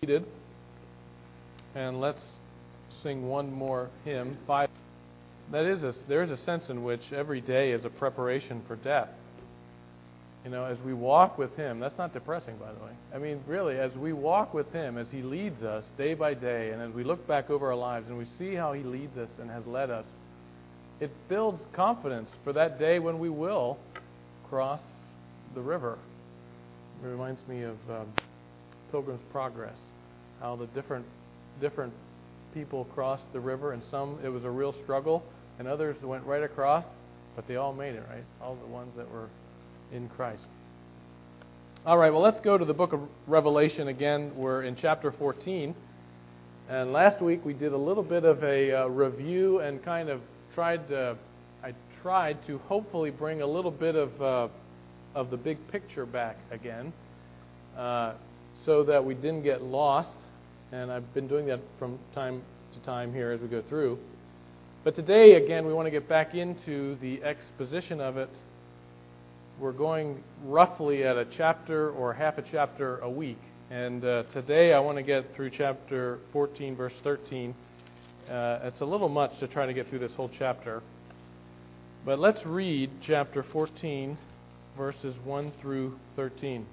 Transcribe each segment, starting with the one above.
Seated, and let's sing one more hymn. 5. There is a sense in which every day is a preparation for death. You know, as we walk with Him, that's not depressing, by the way. I mean, really, as we walk with Him, as He leads us day by day, and as we look back over our lives and we see how He leads us and has led us, it builds confidence for that day when we will cross the river. It reminds me of Pilgrim's Progress, how the different people crossed the river, and some it was a real struggle, and others went right across, but they all made it, right? All the ones that were in Christ. All right, well, let's go to the book of Revelation again. We're in chapter 14, and last week we did a little bit of a review and kind of tried to hopefully bring a little bit of the big picture back again, so that we didn't get lost. And I've been doing that from time to time here as we go through. But today, again, we want to get back into the exposition of it. We're going roughly at a chapter or half a chapter a week. And today I want to get through chapter 14, verse 13. It's a little much to try to get through this whole chapter. But let's read chapter 14, verses 1 through 13.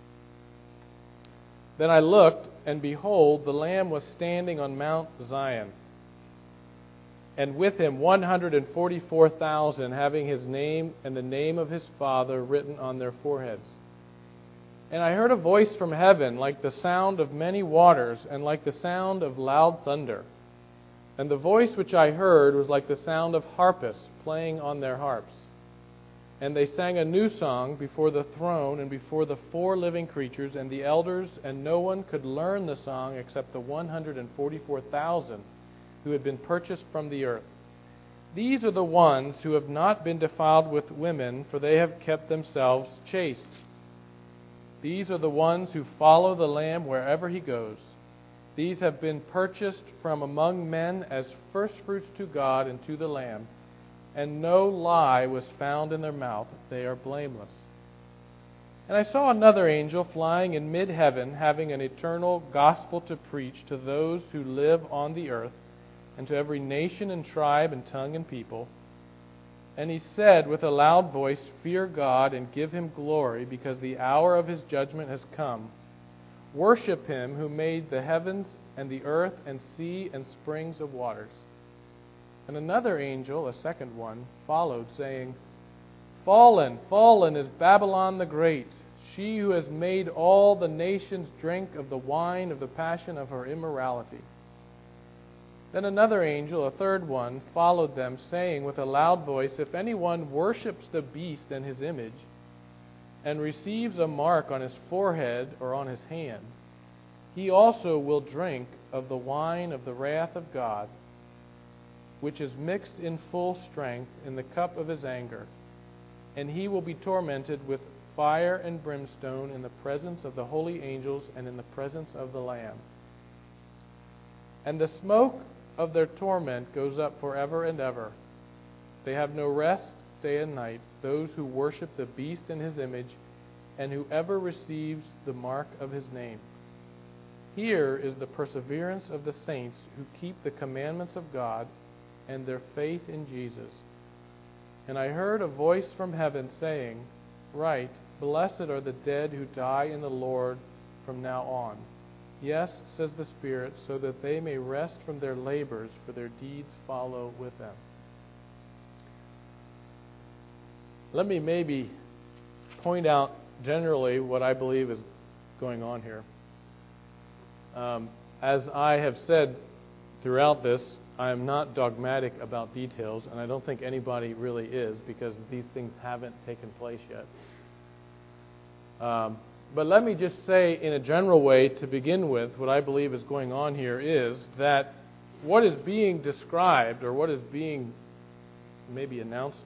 Then I looked, and behold, the Lamb was standing on Mount Zion, and with him 144,000, having his name and the name of his Father written on their foreheads. And I heard a voice from heaven, like the sound of many waters, and like the sound of loud thunder. And the voice which I heard was like the sound of harpists playing on their harps. And they sang a new song before the throne and before the 4 living creatures and the elders, and no one could learn the song except the 144,000 who had been purchased from the earth. These are the ones who have not been defiled with women, for they have kept themselves chaste. These are the ones who follow the Lamb wherever He goes. These have been purchased from among men as firstfruits to God and to the Lamb. And no lie was found in their mouth. They are blameless. And I saw another angel flying in mid-heaven, having an eternal gospel to preach to those who live on the earth, and to every nation and tribe and tongue and people. And he said with a loud voice, "Fear God and give Him glory, because the hour of His judgment has come. Worship Him who made the heavens and the earth and sea and springs of waters." And another angel, a second one, followed, saying, "Fallen, fallen is Babylon the Great, she who has made all the nations drink of the wine of the passion of her immorality." Then another angel, a third one, followed them, saying with a loud voice, "If anyone worships the beast and his image, and receives a mark on his forehead or on his hand, he also will drink of the wine of the wrath of God, which is mixed in full strength in the cup of His anger. And he will be tormented with fire and brimstone in the presence of the holy angels and in the presence of the Lamb. And the smoke of their torment goes up forever and ever. They have no rest day and night, those who worship the beast and his image, and whoever receives the mark of his name. Here is the perseverance of the saints who keep the commandments of God and their faith in Jesus. And I heard a voice from heaven saying, "Write, blessed are the dead who die in the Lord from now on. Yes, says the Spirit, so that they may rest from their labors, for their deeds follow with them." Let me maybe point out generally what I believe is going on here. As I have said throughout this, I am not dogmatic about details, and I don't think anybody really is, because these things haven't taken place yet. But let me just say in a general way to begin with, what I believe is going on here is that what is being described, or what is being maybe announced,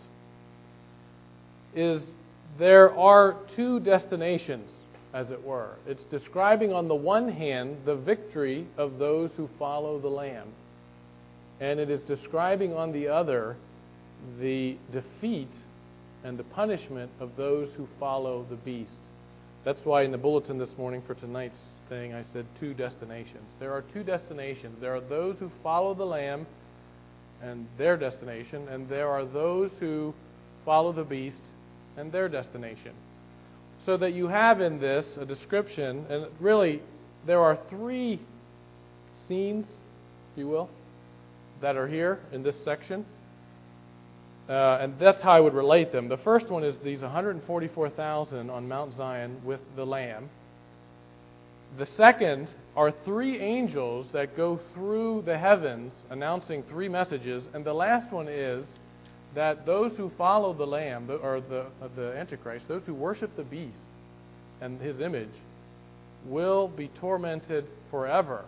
is there are 2 destinations, as it were. It's describing on the one hand the victory of those who follow the Lamb. And it is describing on the other the defeat and the punishment of those who follow the beast. That's why in the bulletin this morning for tonight's thing, I said 2 destinations. There are 2 destinations. There are those who follow the Lamb and their destination, and there are those who follow the beast and their destination. So that you have in this a description, and really there are 3 scenes, if you will, that are here in this section. And that's how I would relate them. The first one is these 144,000 on Mount Zion with the Lamb. The second are 3 angels that go through the heavens announcing 3 messages. And the last one is that those who follow the Lamb, or the Antichrist, those who worship the beast and his image, will be tormented forever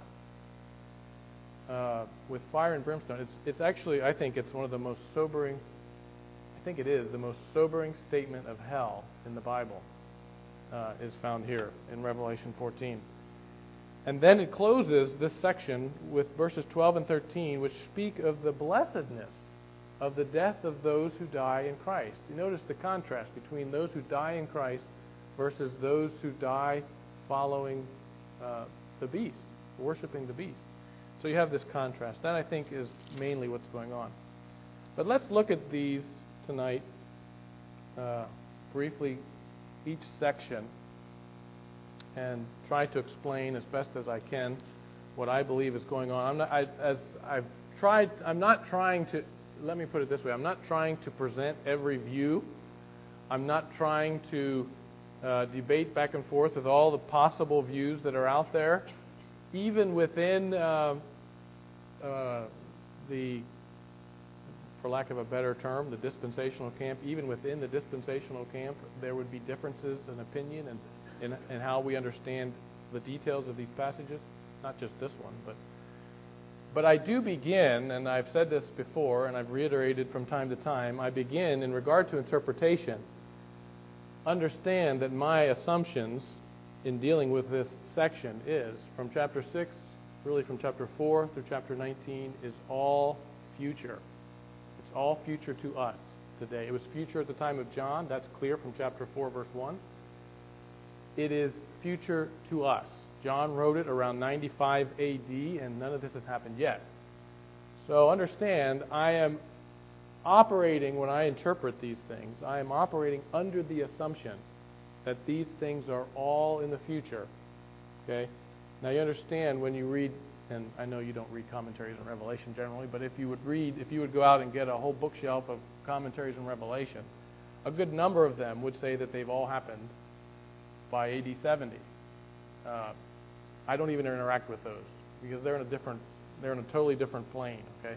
with fire and brimstone. It's actually, I think it's one of the most sobering, I think it is the most sobering statement of hell in the Bible, is found here in Revelation 14. And then it closes this section with verses 12 and 13, which speak of the blessedness of the death of those who die in Christ. You notice the contrast between those who die in Christ versus those who die following the beast, worshiping the beast. So you have this contrast. That, I think, is mainly what's going on. But let's look at these tonight, briefly, each section, and try to explain as best as I can what I believe is going on. I'm not trying to, let me put it this way, I'm not trying to present every view. I'm not trying to debate back and forth with all the possible views that are out there. Even within for lack of a better term, the dispensational camp, even within the dispensational camp, there would be differences in opinion and how we understand the details of these passages. Not just this one, but I do begin, and I've said this before, and I've reiterated from time to time, I begin in regard to interpretation. Understand that my assumptions in dealing with this section is from chapter 6, really from chapter 4 through chapter 19, is all future. It's all future to us today. It was future at the time of John. That's clear from chapter 4, verse 1. It is future to us. John wrote it around 95 AD, and none of this has happened yet. So understand, I am operating, when I interpret these things, I am operating under the assumption that these things are all in the future. Okay? Now you understand when you read, and I know you don't read commentaries on Revelation generally, but if you would go out and get a whole bookshelf of commentaries on Revelation, a good number of them would say that they've all happened by AD 70. I don't even interact with those because they're in a totally different plane. Okay.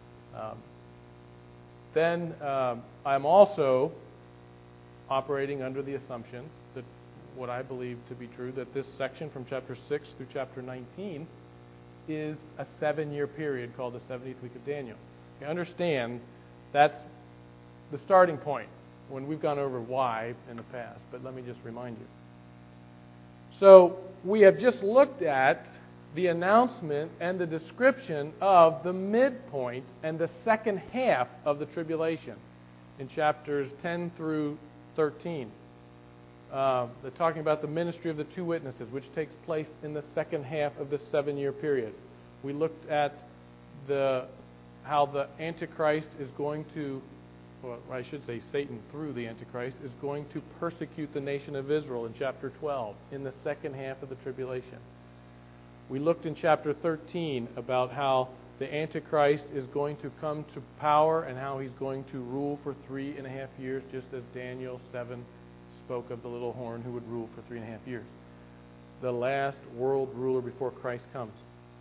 Then I'm also operating under the assumption that what I believe to be true, that this section from chapter 6 through chapter 19 is a 7-year period called the 70th week of Daniel. Okay, understand that's the starting point when we've gone over why in the past, but let me just remind you. So we have just looked at the announcement and the description of the midpoint and the second half of the tribulation in chapters 10 through 13. They're talking about the ministry of the 2 witnesses, which takes place in the second half of the 7-year period. We looked at how the Antichrist is going to, well, I should say Satan through the Antichrist, is going to persecute the nation of Israel in chapter 12, in the second half of the tribulation. We looked in chapter 13 about how the Antichrist is going to come to power and how he's going to rule for 3.5 years, just as Daniel 7 spoke of the little horn who would rule for 3.5 years. The last world ruler before Christ comes.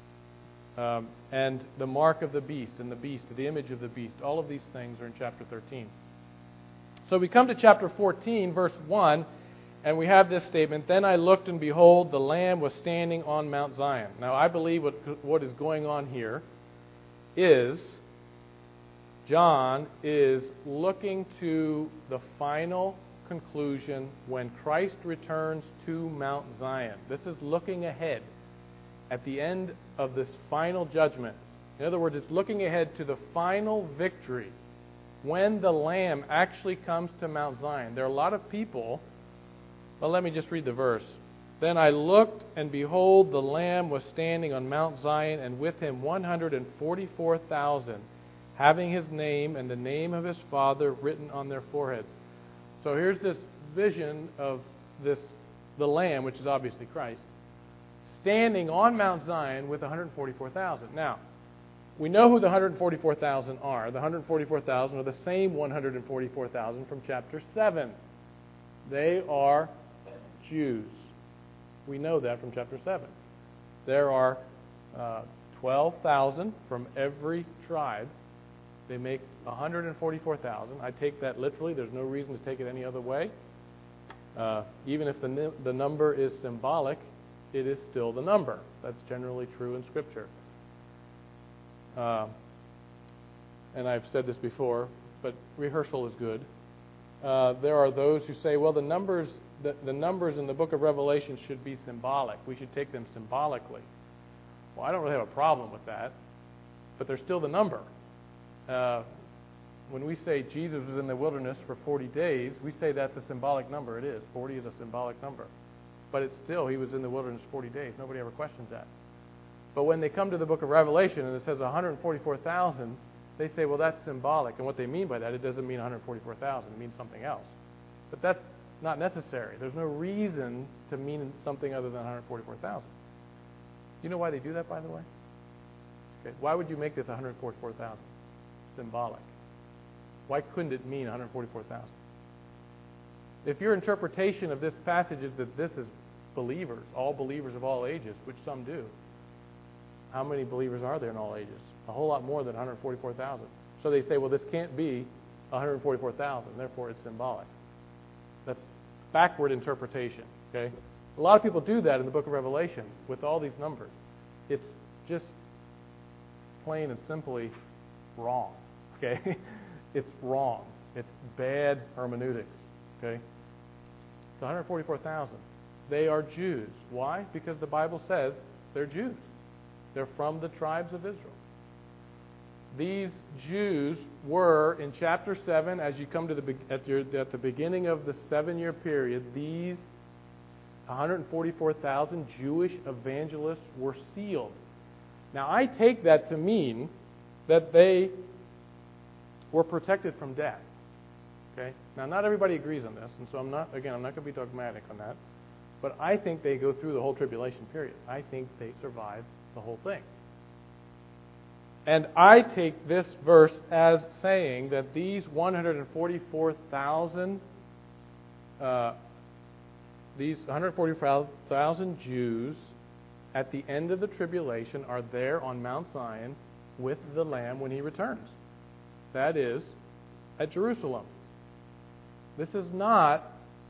And the mark of the beast, and the image of the beast. All of these things are in chapter 13. So we come to chapter 14, verse 1, and we have this statement, "Then I looked, and behold, the Lamb was standing on Mount Zion." Now, I believe what is going on here is John is looking to the final conclusion when Christ returns to Mount Zion. This is looking ahead at the end of this final judgment. In other words, it's looking ahead to the final victory when the Lamb actually comes to Mount Zion. There are a lot of people, well, let me just read the verse. Then I looked, and behold, the Lamb was standing on Mount Zion, and with him 144,000, having his name and the name of his Father written on their foreheads. So here's this vision of the Lamb, which is obviously Christ, standing on Mount Zion with 144,000. Now, we know who the 144,000 are. The 144,000 are the same 144,000 from chapter 7. They are Jews. We know that from chapter 7. There are 12,000 from every tribe. They make 144,000. I take that literally. There's no reason to take it any other way. Even if the number is symbolic, it is still the number. That's generally true in Scripture. And I've said this before, but rehearsal is good. There are those who say, well, the numbers in the book of Revelation should be symbolic. We should take them symbolically. Well, I don't really have a problem with that, but they're still the number. When we say Jesus was in the wilderness for 40 days, we say that's a symbolic number. It is. 40 is a symbolic number. But it's still, he was in the wilderness 40 days. Nobody ever questions that. But when they come to the book of Revelation and it says 144,000, they say, well, that's symbolic. And what they mean by that, it doesn't mean 144,000. It means something else. But that's not necessary. There's no reason to mean something other than 144,000. Do you know why they do that, by the way? Okay. Why would you make this 144,000? Symbolic. Why couldn't it mean 144,000? If your interpretation of this passage is that this is believers of all ages, which some do, how many believers are there in all ages? A whole lot more than 144,000. So they say, well, this can't be 144,000, therefore it's symbolic. That's backward interpretation. Okay? A lot of people do that in the book of Revelation with all these numbers. It's just plain and simply wrong. Okay? It's wrong. It's bad hermeneutics. Okay? It's 144,000. They are Jews. Why? Because the Bible says they're Jews. They're from the tribes of Israel. These Jews were, in chapter 7, as you come to at the beginning of the 7-year period, these 144,000 Jewish evangelists were sealed. Now, I take that to mean that they were protected from death. Okay? Now, not everybody agrees on this, and so I'm not going to be dogmatic on that. But I think they go through the whole tribulation period. I think they survive the whole thing. And I take this verse as saying that these 144,000 Jews at the end of the tribulation are there on Mount Zion with the Lamb when he returns. That is, at Jerusalem. This is not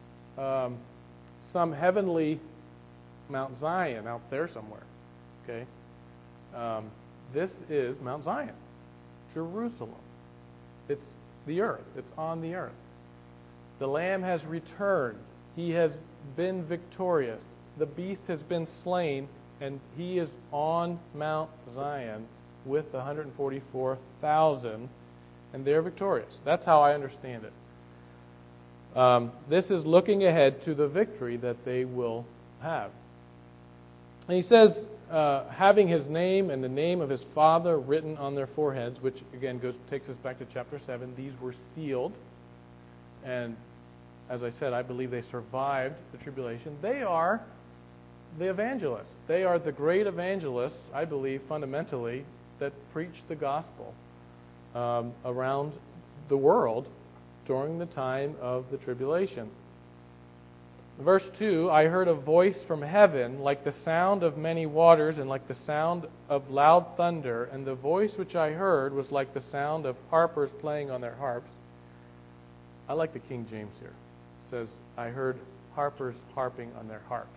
some heavenly Mount Zion out there somewhere. Okay? This is Mount Zion, Jerusalem. It's the earth. It's on the earth. The Lamb has returned. He has been victorious. The beast has been slain, and he is on Mount Zion with the 144,000, and they're victorious. That's how I understand it. This is looking ahead to the victory that they will have. And he says, having his name and the name of his Father written on their foreheads, which again takes us back to chapter 7. These were sealed. And as I said, I believe they survived the tribulation. They are the evangelists. They are the great evangelists, I believe, fundamentally, that preach the gospel around the world during the time of the tribulation. Verse 2, I heard a voice from heaven like the sound of many waters and like the sound of loud thunder, and the voice which I heard was like the sound of harpers playing on their harps. I like the King James here. It says, I heard harpers harping on their harps.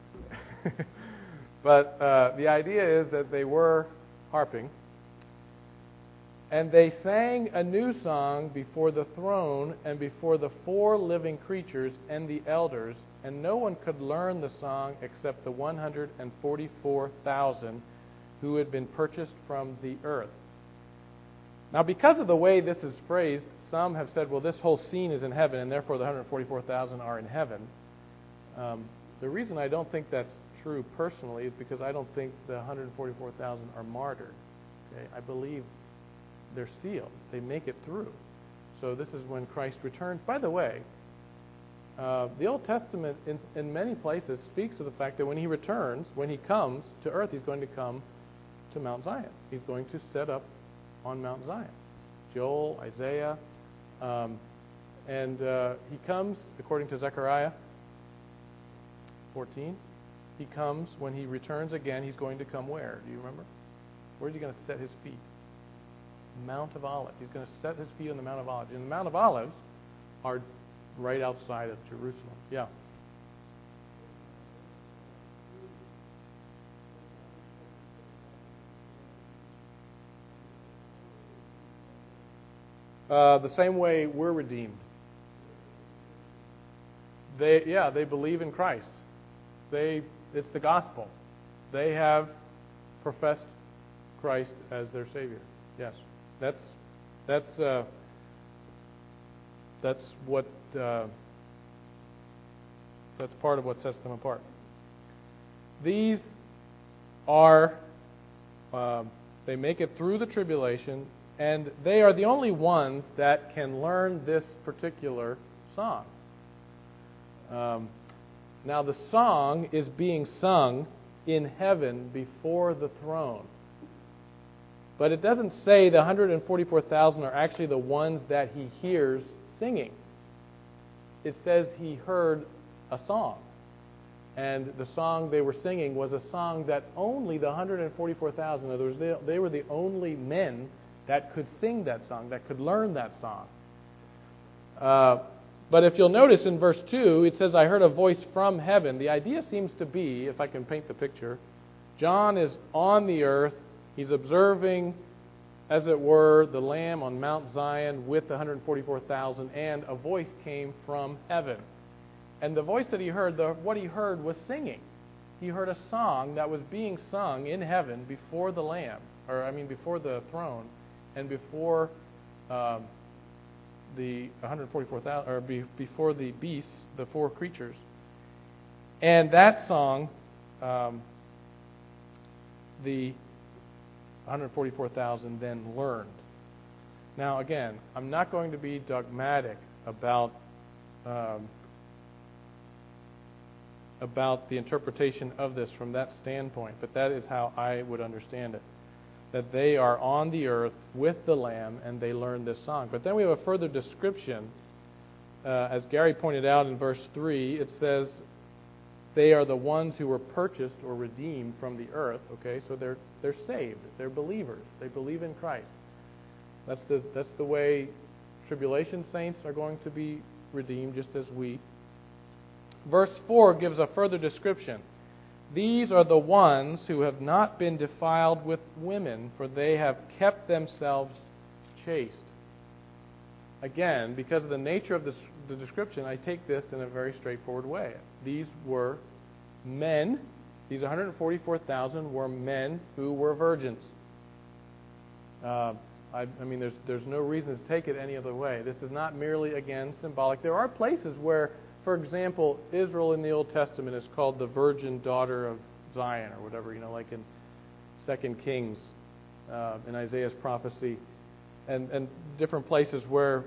But the idea is that they were harping. And they sang a new song before the throne and before the 4 living creatures and the elders, and no one could learn the song except the 144,000 who had been purchased from the earth. Now, because of the way this is phrased, some have said, well, this whole scene is in heaven, and therefore the 144,000 are in heaven. The reason I don't think that's true personally is because I don't think the 144,000 are martyred. Okay? I believe they're sealed. They make it through. So this is when Christ returns. By the way, the Old Testament in many places speaks of the fact that when He returns, when He comes to earth, He's going to come to Mount Zion. He's going to set up on Mount Zion. Joel, Isaiah, and He comes, according to Zechariah 14, He comes, when He returns again, He's going to come where? Do you remember? Where's He going to set His feet? Mount of Olives. He's going to set His feet on the Mount of Olives. And the Mount of Olives are right outside of Jerusalem. Yeah. The same way we're redeemed. They believe in Christ. It's the gospel. They have professed Christ as their Savior. Yes, that's part of what sets them apart. These are they make it through the tribulation, and they are the only ones that can learn this particular song. Now, the song is being sung in heaven before the throne. But it doesn't say the 144,000 are actually the ones that He hears singing. It says He heard a song. And the song they were singing was a song that only the 144,000, in other words, they were the only men that could sing that song, that could learn that song. But if you'll notice in verse 2, it says, I heard a voice from heaven. The idea seems to be, if I can paint the picture, John is on the earth. He's observing, as it were, the Lamb on Mount Zion with the 144,000, and a voice came from heaven. And the voice that he heard, what he heard was singing. He heard a song that was being sung in heaven before the Lamb, before the throne, and before the 144,000, or before the beasts, the four creatures. And that song, the 144,000 then learned. Now, again, I'm not going to be dogmatic about the interpretation of this from that standpoint, but that is how I would understand it. That they are on the earth with the Lamb and they learn this song. But then we have a further description. As Gary pointed out in verse 3, it says they are the ones who were purchased or redeemed from the earth. Okay, so they're saved. They're believers. They believe in Christ. That's the way tribulation saints are going to be redeemed, just as we. Verse 4 gives a further description. These are the ones who have not been defiled with women, for they have kept themselves chaste. Again, because of the nature of the description, I take this in a very straightforward way. These were men. These 144,000 were men who were virgins. There's no reason to take it any other way. This is not merely, again, symbolic. There are places where, for example, Israel in the Old Testament is called the virgin daughter of Zion or whatever, like in 2 Kings, in Isaiah's prophecy, and different places where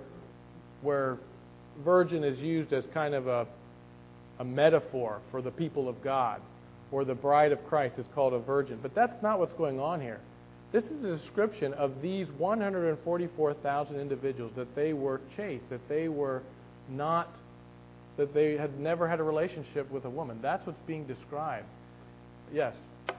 virgin is used as kind of a metaphor for the people of God, or the bride of Christ is called a virgin. But that's not what's going on here. This is a description of these 144,000 individuals, that they were chaste, that they were not, that they had never had a relationship with a woman. That's what's being described. Yes?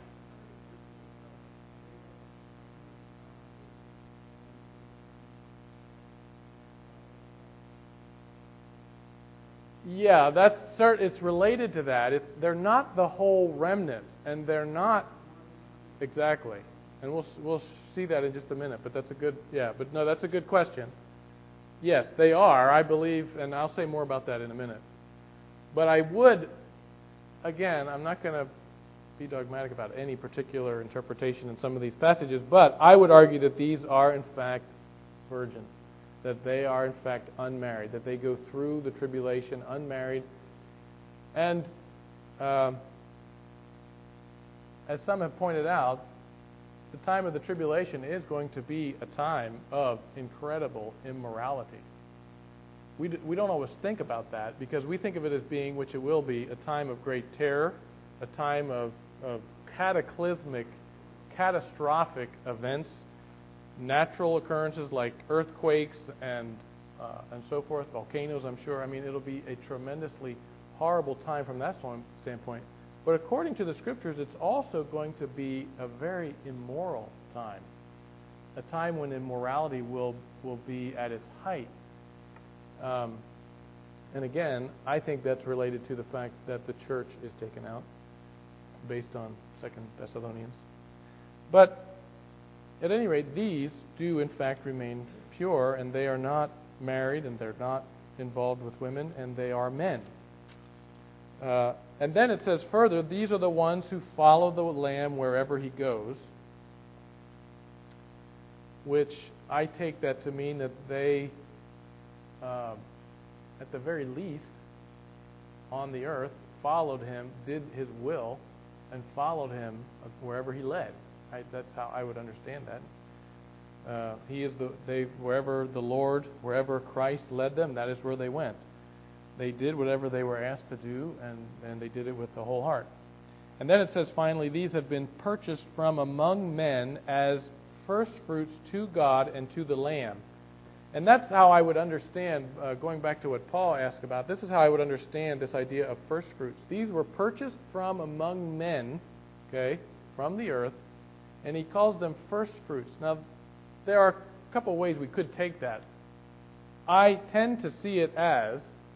Yeah, it's related to that. They're not the whole remnant, and they're not exactly. And we'll see that in just a minute. But that's a good question. Yes, they are, I believe, and I'll say more about that in a minute. But I would, again, I'm not going to be dogmatic about any particular interpretation in some of these passages, but I would argue that these are, in fact, virgins, that they are, in fact, unmarried, that they go through the tribulation unmarried. And as some have pointed out, the time of the tribulation is going to be a time of incredible immorality. We don't always think about that because we think of it as being, which it will be, a time of great terror, a time of cataclysmic, catastrophic events, natural occurrences like earthquakes and so forth, volcanoes, I'm sure. I mean, it'll be a tremendously horrible time from that standpoint. But according to the Scriptures, it's also going to be a very immoral time, a time when immorality will be at its height. And again, I think that's related to the fact that the church is taken out, based on 2 Thessalonians. But at any rate, these do in fact remain pure, and they are not married, and they're not involved with women, and they are men. And then it says further, these are the ones who follow the Lamb wherever he goes, which I take that to mean that they, at the very least, on the earth, followed him, did his will, and followed him wherever he led. That's how I would understand that. Wherever Christ led them, that is where they went. They did whatever they were asked to do, and they did it with the whole heart. And then it says, finally, these have been purchased from among men as firstfruits to God and to the Lamb. And that's how I would understand, going back to what Paul asked about, this is how I would understand this idea of firstfruits. These were purchased from among men, okay, from the earth, and he calls them firstfruits. Now, there are a couple ways we could take that. I tend to see it as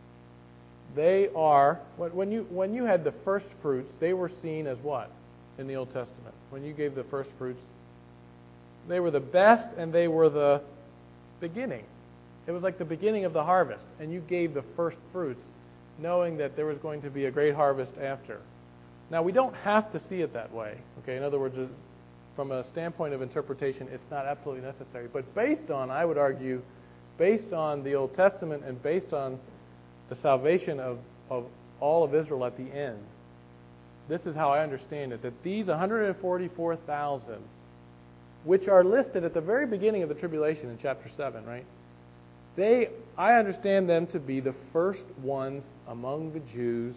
they are, when you had the first fruits, they were seen as what in the Old Testament? When you gave the first fruits, they were the best and they were the beginning. It was like the beginning of the harvest, and you gave the first fruits knowing that there was going to be a great harvest after. Now, we don't have to see it that way. Okay, in other words, from a standpoint of interpretation, it's not absolutely necessary. But based on, I would argue, based on the Old Testament and based on the salvation of all of Israel at the end, this is how I understand it, that these 144,000, which are listed at the very beginning of the tribulation in chapter 7, right? I understand them to be the first ones among the Jews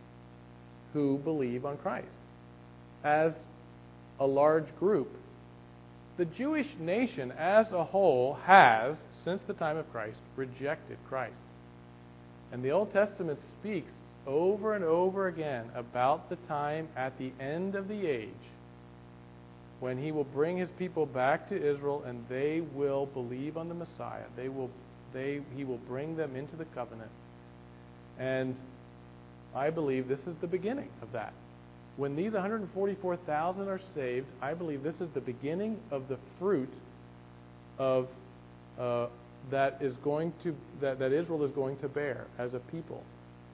who believe on Christ as a large group. The Jewish nation as a whole has, since the time of Christ, rejected Christ. And the Old Testament speaks over and over again about the time at the end of the age when he will bring his people back to Israel and they will believe on the Messiah. He will bring them into the covenant. And I believe this is the beginning of that. When these 144,000 are saved, I believe this is the beginning of the fruit of that Israel is going to bear as a people.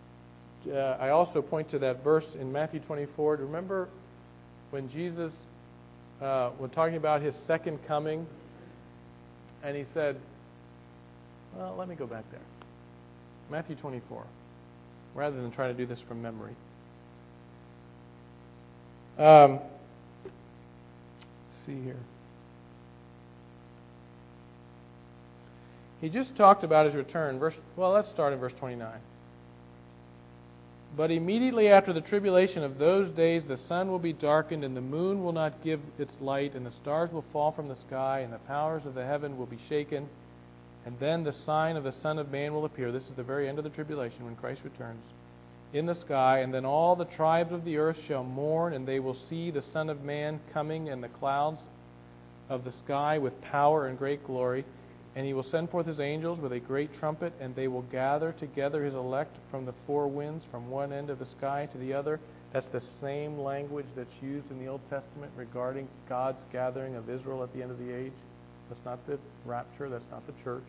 I also point to that verse in Matthew 24. Remember when Jesus, when talking about his second coming, and he said, well, let me go back there. Matthew 24, rather than try to do this from memory. Let's see here. He just talked about his return. Let's start in verse 29. But immediately after the tribulation of those days, the sun will be darkened, and the moon will not give its light, and the stars will fall from the sky, and the powers of the heaven will be shaken. And then the sign of the Son of Man will appear. This is the very end of the tribulation when Christ returns. In the sky, and then all the tribes of the earth shall mourn, and they will see the Son of Man coming in the clouds of the sky with power and great glory. And he will send forth his angels with a great trumpet, and they will gather together his elect from the four winds, from one end of the sky to the other. That's the same language that's used in the Old Testament regarding God's gathering of Israel at the end of the age. That's not the rapture, that's not the church.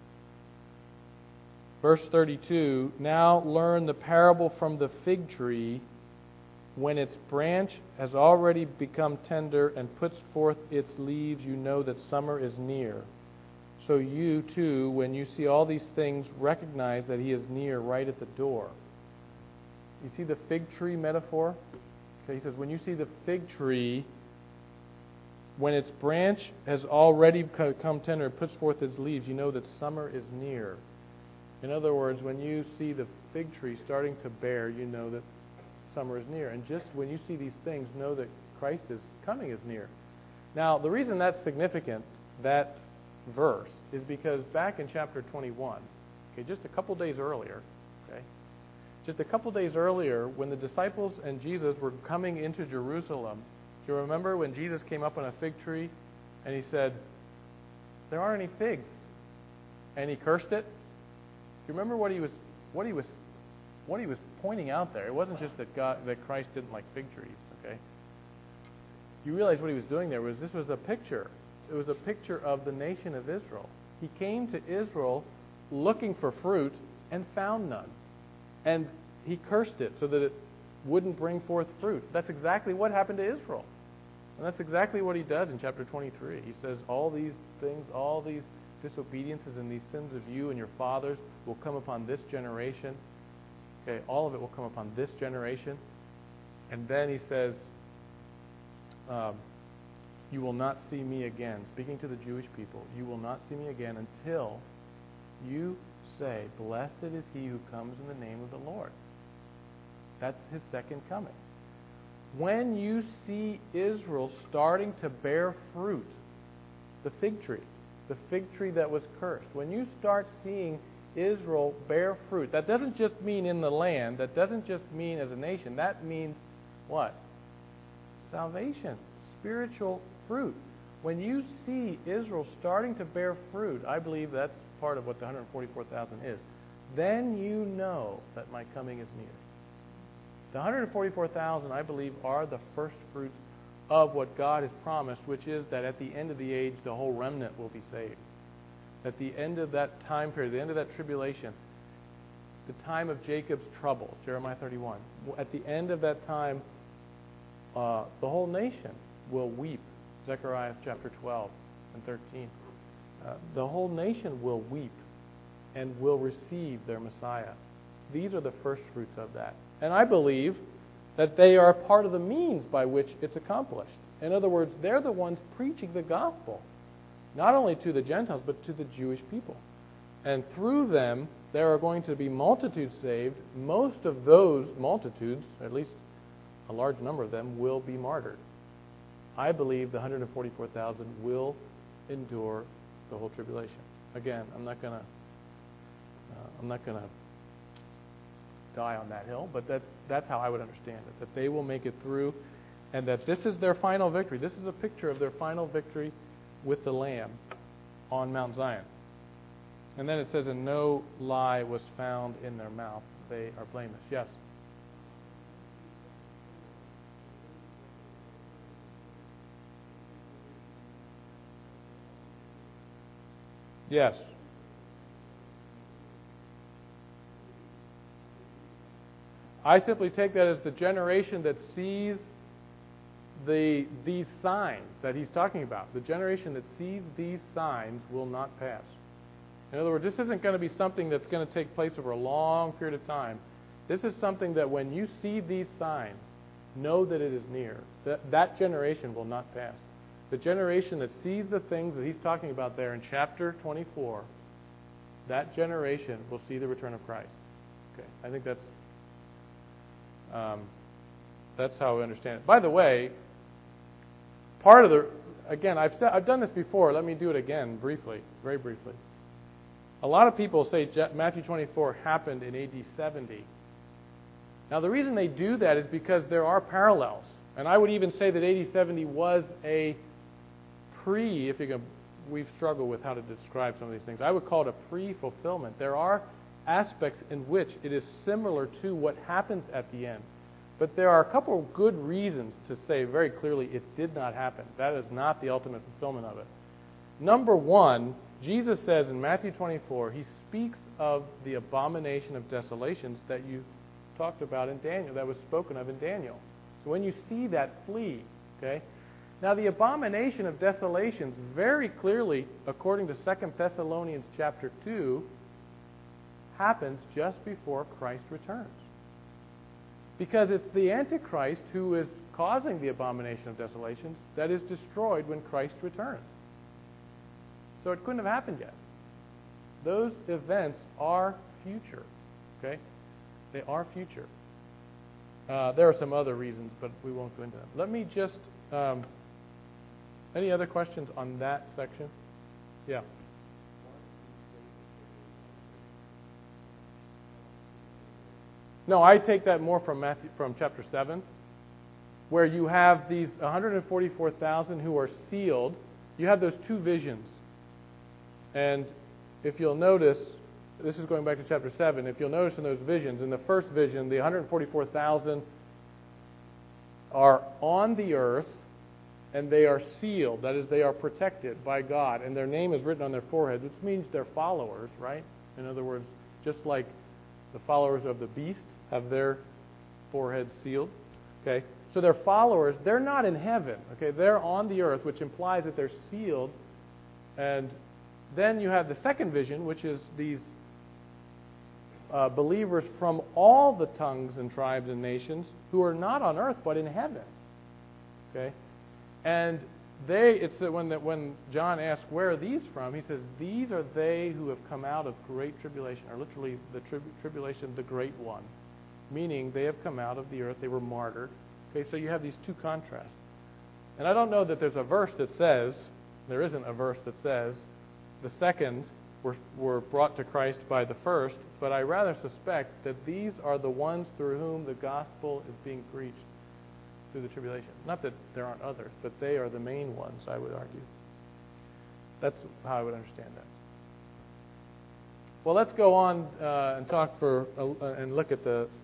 Verse 32, now learn the parable from the fig tree. When its branch has already become tender and puts forth its leaves, you know that summer is near. So you, too, when you see all these things, recognize that he is near, right at the door. You see the fig tree metaphor? Okay, he says, when you see the fig tree, when its branch has already become tender and puts forth its leaves, you know that summer is near. In other words, when you see the fig tree starting to bear, you know that summer is near. And just when you see these things, know that Christ is coming is near. Now, the reason that's significant, that verse, is because back in chapter 21, okay, just a couple days earlier, when the disciples and Jesus were coming into Jerusalem, do you remember when Jesus came up on a fig tree and he said, "There aren't any figs," and he cursed it? Do you remember what he was pointing out there? It wasn't just that Christ didn't like fig trees. Okay, you realize what he was doing there was this was a picture. It was a picture of the nation of Israel. He came to Israel looking for fruit and found none, and he cursed it so that it wouldn't bring forth fruit. That's exactly what happened to Israel. And that's exactly what he does in chapter 23. He says, all these things, all these disobediences and these sins of you and your fathers will come upon this generation. Okay, all of it will come upon this generation. And then he says, you will not see me again. Speaking to the Jewish people, you will not see me again until you say, blessed is he who comes in the name of the Lord. That's his second coming. When you see Israel starting to bear fruit, the fig tree that was cursed, when you start seeing Israel bear fruit, that doesn't just mean in the land, that doesn't just mean as a nation, that means what? Salvation, spiritual fruit. When you see Israel starting to bear fruit, I believe that's part of what the 144,000 is, then you know that my coming is near. The 144,000, I believe, are the first fruits of what God has promised, which is that at the end of the age, the whole remnant will be saved. At the end of that time period, the end of that tribulation, the time of Jacob's trouble, Jeremiah 31, at the end of that time, the whole nation will weep, Zechariah chapter 12 and 13. The whole nation will weep and will receive their Messiah. These are the first fruits of that. And I believe that they are part of the means by which it's accomplished. In other words, they're the ones preaching the gospel, not only to the Gentiles, but to the Jewish people. And through them, there are going to be multitudes saved. Most of those multitudes, at least a large number of them, will be martyred. I believe the 144,000 will endure the whole tribulation. Again, I'm not going to die on that hill, but that's how I would understand it, that they will make it through, and that this is their final victory. This is a picture of their final victory with the Lamb on Mount Zion. And then it says, and no lie was found in their mouth. They are blameless. Yes? Yes. I simply take that as the generation that sees these signs that he's talking about. The generation that sees these signs will not pass. In other words, this isn't going to be something that's going to take place over a long period of time. This is something that when you see these signs, know that it is near. That generation will not pass. The generation that sees the things that he's talking about there in chapter 24, that generation will see the return of Christ. Okay, I think that's how we understand it. By the way, part of the, again, I've done this before. Let me do it again briefly, very briefly. A lot of people say Matthew 24 happened in AD 70. Now, the reason they do that is because there are parallels. And I would even say that AD 70 was a we've struggled with how to describe some of these things. I would call it a pre-fulfillment. There are aspects in which it is similar to what happens at the end. But there are a couple of good reasons to say very clearly it did not happen. That is not the ultimate fulfillment of it. Number one, Jesus says in Matthew 24, he speaks of the abomination of desolations that you talked about in Daniel, that was spoken of in Daniel. So when you see that, flee. Okay? Now the abomination of desolations very clearly, according to 2 Thessalonians chapter 2, happens just before Christ returns. Because it's the Antichrist who is causing the abomination of desolations that is destroyed when Christ returns. So it couldn't have happened yet. Those events are future. Okay? They are future. There are some other reasons, but we won't go into them. Let me just... any other questions on that section? Yeah. No, I take that more from chapter 7, where you have these 144,000 who are sealed. You have those two visions. And if you'll notice, this is going back to chapter 7, if you'll notice in those visions, in the first vision, the 144,000 are on the earth, and they are sealed. That is, they are protected by God, and their name is written on their foreheads, which means they're followers, right? In other words, just like the followers of the beast have their foreheads sealed. Okay, so they're followers. They're not in heaven. Okay, they're on the earth, which implies that they're sealed. And then you have the second vision, which is these believers from all the tongues and tribes and nations who are not on earth but in heaven. Okay, and when John asks, where are these from? He says, these are they who have come out of great tribulation, or literally the tribulation, the great one. Meaning they have come out of the earth, they were martyred. Okay, so you have these two contrasts. And I don't know that there's a verse that says, there isn't a verse that says, the second were brought to Christ by the first, but I rather suspect that these are the ones through whom the gospel is being preached through the tribulation. Not that there aren't others, but they are the main ones, I would argue. That's how I would understand that. Well, let's go on and talk and look at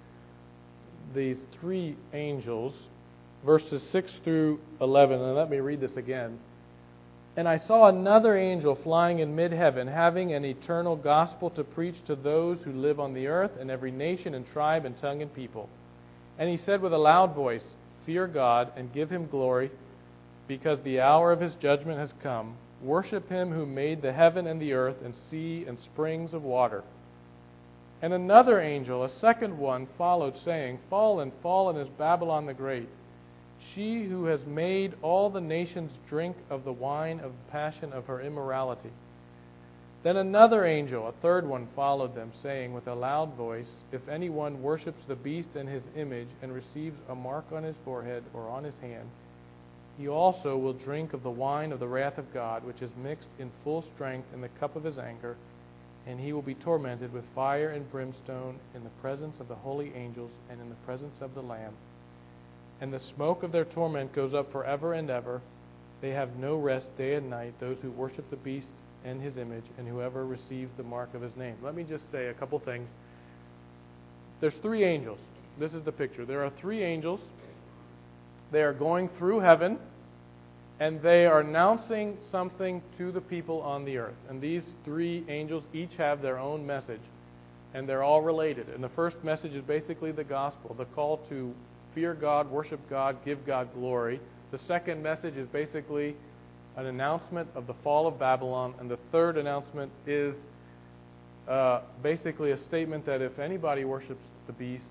these three angels, verses 6 through 11, and let me read this again. And I saw another angel flying in mid-heaven, having an eternal gospel to preach to those who live on the earth, and every nation and tribe and tongue and people. And he said with a loud voice, fear God and give him glory, because the hour of his judgment has come. Worship him who made the heaven and the earth and sea and springs of water. And another angel, a second one, followed, saying, fallen, fallen is Babylon the Great, she who has made all the nations drink of the wine of the passion of her immorality. Then another angel, a third one, followed them, saying with a loud voice, if anyone worships the beast and his image and receives a mark on his forehead or on his hand, he also will drink of the wine of the wrath of God, which is mixed in full strength in the cup of his anger, and he will be tormented with fire and brimstone in the presence of the holy angels and in the presence of the Lamb. And the smoke of their torment goes up forever and ever. They have no rest day and night, those who worship the beast and his image, and whoever receives the mark of his name. Let me just say a couple things. There's three angels. This is the picture. There are three angels. They are going through heaven, and they are announcing something to the people on the earth. And these three angels each have their own message, and they're all related. And the first message is basically the gospel, the call to fear God, worship God, give God glory. The second message is basically an announcement of the fall of Babylon. And the third announcement is basically a statement that if anybody worships the beast,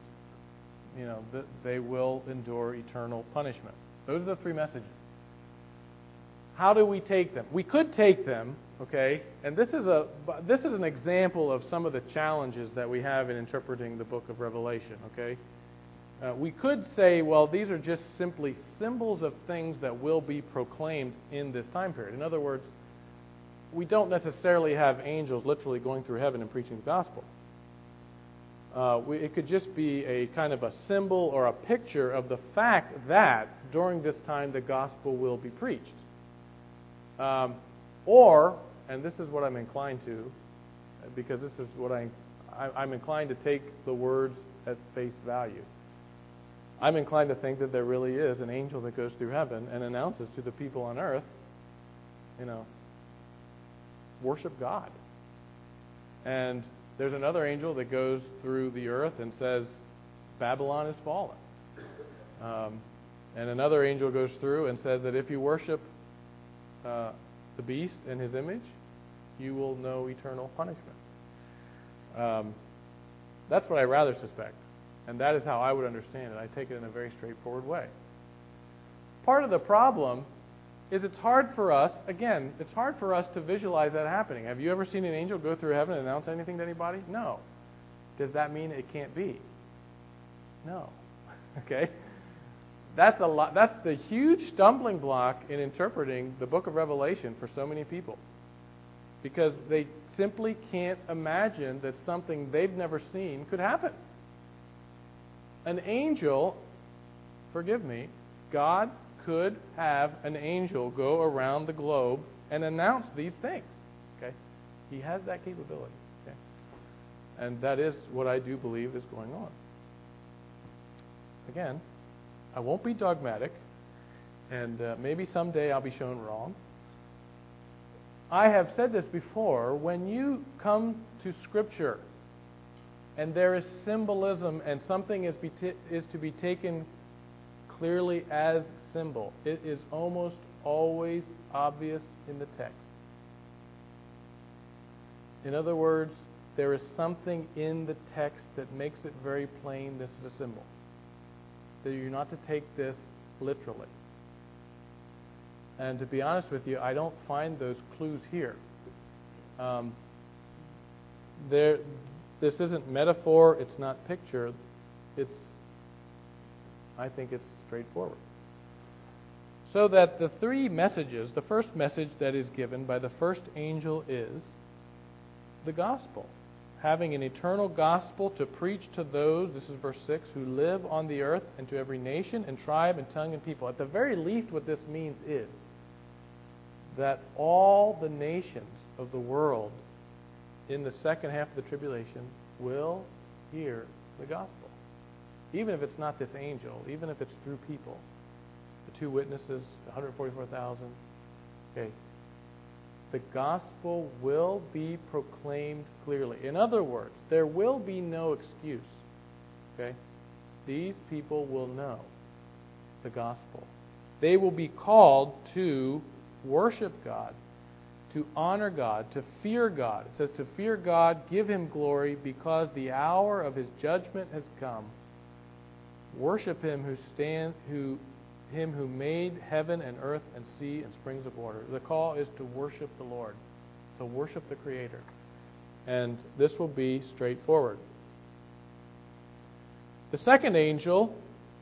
they will endure eternal punishment. Those are the three messages. How do we take them? We could take them, okay, and this is an example of some of the challenges that we have in interpreting the book of Revelation, okay? We could say, well, these are just simply symbols of things that will be proclaimed in this time period. In other words, we don't necessarily have angels literally going through heaven and preaching the gospel. It could just be a kind of a symbol or a picture of the fact that during this time the gospel will be preached. Or, and this is what I'm inclined to, because this is what I'm inclined to take the words at face value. I'm inclined to think that there really is an angel that goes through heaven and announces to the people on earth, worship God. And there's another angel that goes through the earth and says, Babylon is fallen. And another angel goes through and says that if you worship the beast and his image, you will know eternal punishment. That's what I rather suspect. And that is how I would understand it. I take it in a very straightforward way. Part of the problem is it's hard for us to visualize that happening. Have you ever seen an angel go through heaven and announce anything to anybody? No. Does that mean it can't be? No. Okay? That's the huge stumbling block in interpreting the book of Revelation for so many people. Because they simply can't imagine that something they've never seen could happen. An angel, forgive me, God could have an angel go around the globe and announce these things. Okay? He has that capability. Okay? And that is what I do believe is going on. Again, I won't be dogmatic, and maybe someday I'll be shown wrong. I have said this before. When you come to Scripture and there is symbolism and something is to be taken clearly as symbol, it is almost always obvious in the text. In other words, there is something in the text that makes it very plain this is a symbol. That you're not to take this literally. And to be honest with you, I don't find those clues here. This isn't metaphor, it's not picture, I think it's straightforward. So that the three messages, the first message that is given by the first angel is the gospel. Having an eternal gospel to preach to those, this is verse 6, who live on the earth, and to every nation and tribe and tongue and people. At the very least, what this means is that all the nations of the world in the second half of the tribulation will hear the gospel. Even if it's not this angel, even if it's through people. The two witnesses, 144,000. Okay. The gospel will be proclaimed clearly. In other words, there will be no excuse. Okay? These people will know the gospel. They will be called to worship God, to honor God, to fear God. It says to fear God, give Him glory, because the hour of His judgment has come. Worship Him Him who made heaven and earth and sea and springs of water. The call is to worship the Lord, to worship the Creator. And this will be straightforward. The second angel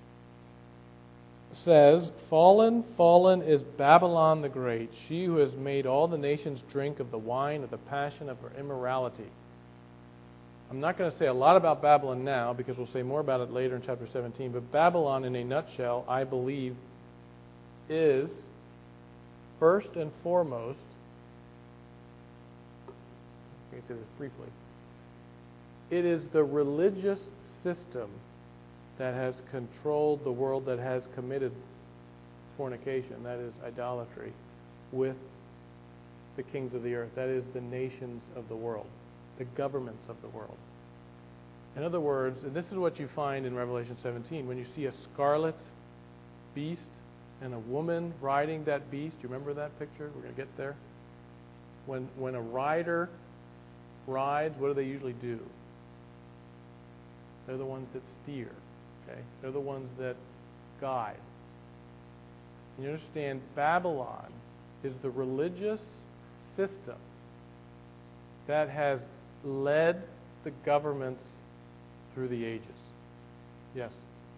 says, Fallen, fallen is Babylon the Great, she who has made all the nations drink of the wine of the passion of her immorality. I'm not going to say a lot about Babylon now, because we'll say more about it later in chapter 17. But Babylon, in a nutshell, I believe, is first and foremost, let me say this briefly, it is the religious system that has controlled the world, that has committed fornication, that is idolatry, with the kings of the earth. That is the nations of the world, the governments of the world. In other words, and this is what you find in Revelation 17, when you see a scarlet beast and a woman riding that beast. You remember that picture? We're going to get there. When a rider rides, what do they usually do? They're the ones that steer. Okay? They're the ones that guide. And you understand, Babylon is the religious system that has led the governments through the ages. Yes?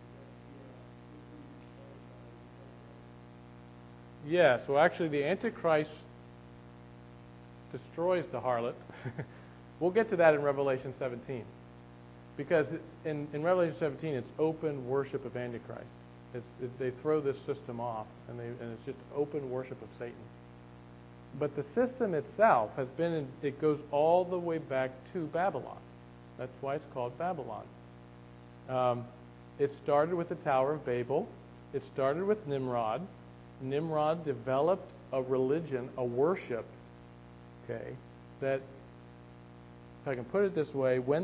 Yes. Well, actually, the Antichrist destroys the harlot. We'll get to that in Revelation 17. Because in Revelation 17, it's open worship of Antichrist. They throw this system off, and it's just open worship of Satan. But the system itself it goes all the way back to Babylon. That's why it's called Babylon. It started with the Tower of Babel. It started with Nimrod. Nimrod developed a religion, a worship, okay, that, if I can put it this way, when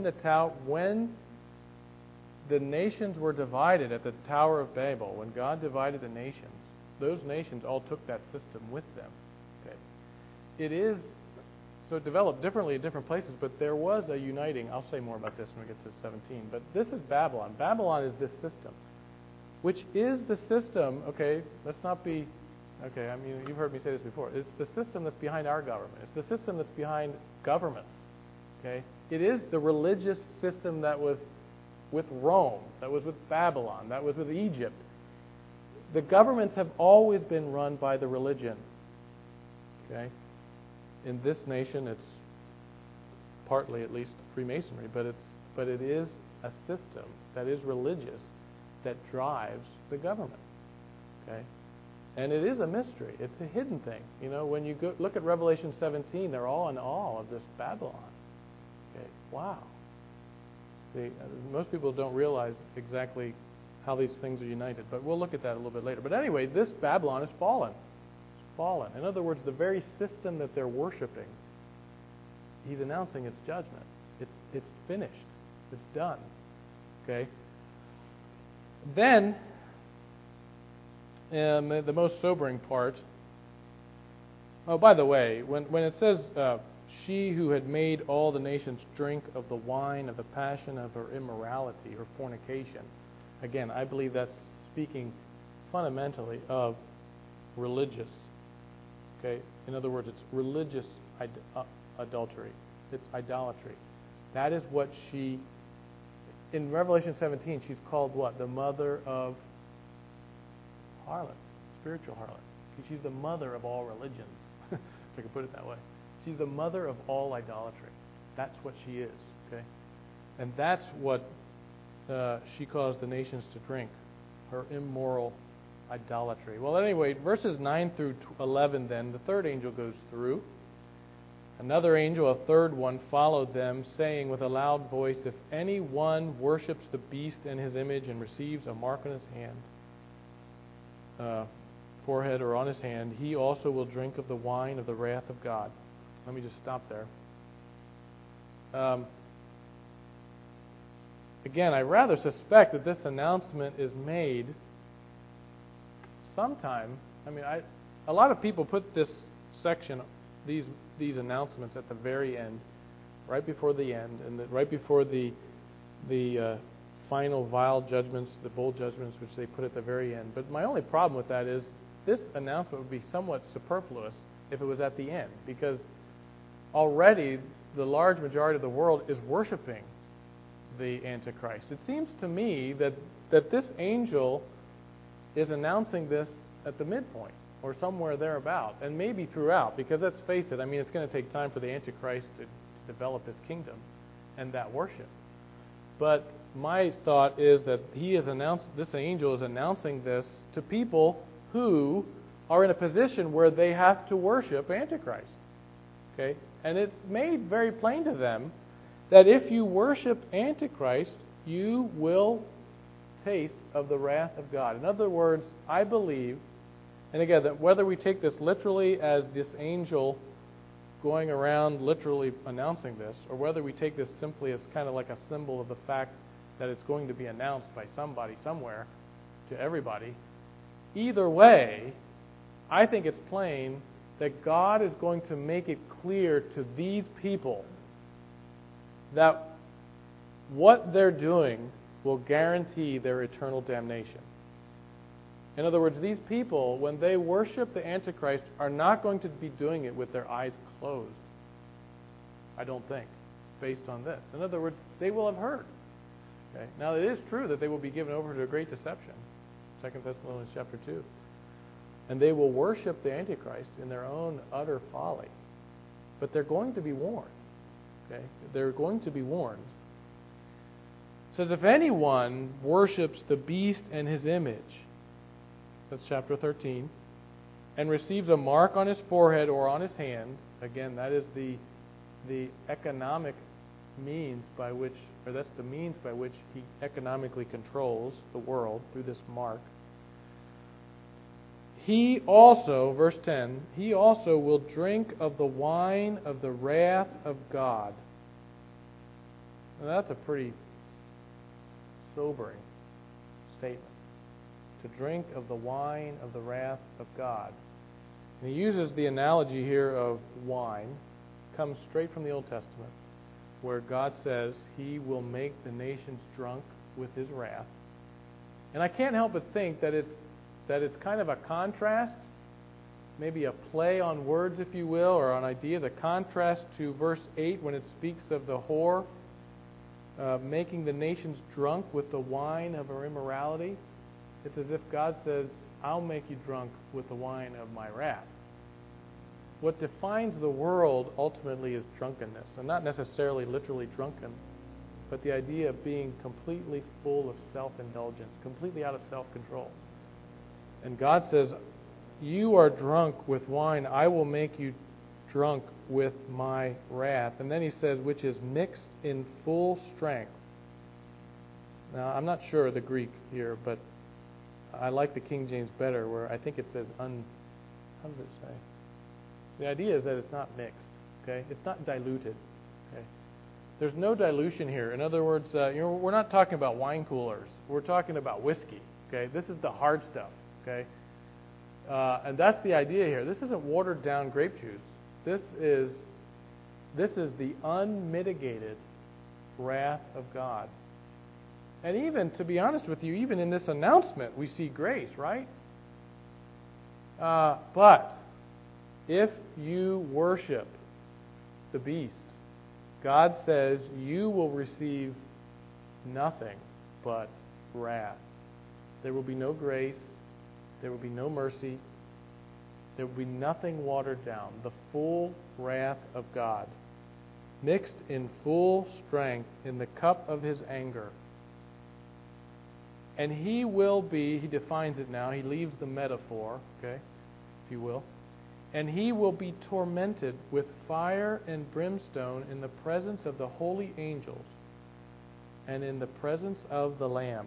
the nations were divided at the Tower of Babel, when God divided the nations, those nations all took that system with them. Okay. It is So it developed differently in different places, but there was a uniting. I'll say more about this when we get to 17. But this is Babylon. Babylon is this system, which is the system, okay, let's not be, okay, I mean, you've heard me say this before. It's the system that's behind our government. It's the system that's behind governments, okay? It is the religious system that was with Rome, that was with Babylon, that was with Egypt. The governments have always been run by the religion, okay? In this nation, it's partly, at least, Freemasonry, but it is a system that is religious that drives the government. Okay, and it is a mystery. It's a hidden thing. You know, when you look at Revelation 17, they're all in awe of this Babylon. Okay, wow. See, most people don't realize exactly how these things are united, but we'll look at that a little bit later. But anyway, this Babylon is fallen. Fallen. In other words, the very system that they're worshiping, he's announcing its judgment. It's finished. It's done. Okay? Then, the most sobering part, oh, by the way, when it says, she who had made all the nations drink of the wine of the passion of her immorality, her fornication, again, I believe that's speaking fundamentally of religious. Okay, in other words, it's religious adultery. It's idolatry. That is what she, in Revelation 17, she's called what? The mother of harlot, spiritual harlot. She's the mother of all religions, if I can put it that way. She's the mother of all idolatry. That's what she is. Okay, and that's what she caused the nations to drink, her immoral idolatry. Well, anyway, verses 9 through 11 then, the third angel goes through. Another angel, a third one, followed them, saying with a loud voice, if anyone worships the beast and his image and receives a mark on his hand, forehead or on his hand, he also will drink of the wine of the wrath of God. Let me just stop there. Again, I rather suspect that this announcement is made sometime. I mean, a lot of people put this section, these announcements at the very end, right before the end, and right before the final vial judgments, the bowl judgments, which they put at the very end. But my only problem with that is this announcement would be somewhat superfluous if it was at the end, because already the large majority of the world is worshiping the Antichrist. It seems to me that this angel is announcing this at the midpoint or somewhere thereabout, and maybe throughout, because let's face it, I mean, it's going to take time for the Antichrist to develop his kingdom and that worship. But my thought is that this angel is announcing this to people who are in a position where they have to worship Antichrist. Okay? And it's made very plain to them that if you worship Antichrist, you will taste of the wrath of God. In other words, I believe, and again, that whether we take this literally as this angel going around literally announcing this, or whether we take this simply as kind of like a symbol of the fact that it's going to be announced by somebody somewhere to everybody, either way, I think it's plain that God is going to make it clear to these people that what they're doing will guarantee their eternal damnation. In other words, these people, when they worship the Antichrist, are not going to be doing it with their eyes closed. I don't think, based on this. In other words, they will have heard. Okay? Now, it is true that they will be given over to a great deception. 2 Thessalonians chapter 2. And they will worship the Antichrist in their own utter folly. But they're going to be warned. Okay? They're going to be warned. It says, if anyone worships the beast and his image, that's chapter 13, and receives a mark on his forehead or on his hand, again, that is the economic means by which, or that's the means by which he economically controls the world through this mark. He also, verse 10, he also will drink of the wine of the wrath of God. Now that's a pretty sobering statement. To drink of the wine of the wrath of God. And he uses the analogy here of wine, comes straight from the Old Testament, where God says He will make the nations drunk with His wrath. And I can't help but think that it's kind of a contrast, maybe a play on words, if you will, or on ideas, a contrast to verse 8 when it speaks of the whore making the nations drunk with the wine of her immorality. It's as if God says, I'll make you drunk with the wine of my wrath. What defines the world ultimately is drunkenness, and not necessarily literally drunken, but the idea of being completely full of self-indulgence, completely out of self-control. And God says, you are drunk with wine, I will make you drunk with my wrath. And then He says, which is mixed in full strength. Now, I'm not sure of the Greek here, but I like the King James better, where I think it says how does it say? The idea is that it's not mixed, okay? It's not diluted, okay? There's no dilution here. In other words, we're not talking about wine coolers. We're talking about whiskey, okay? This is the hard stuff, okay? And that's the idea here. This isn't watered down grape juice. This is the unmitigated wrath of God. And even, to be honest with you, even in this announcement, we see grace, right? But if you worship the beast, God says you will receive nothing but wrath. There will be no grace. There will be no mercy. There will be nothing watered down. The full wrath of God, mixed in full strength in the cup of His anger. And He will be, He defines it now, He leaves the metaphor, okay, if you will. And He will be tormented with fire and brimstone in the presence of the holy angels and in the presence of the Lamb.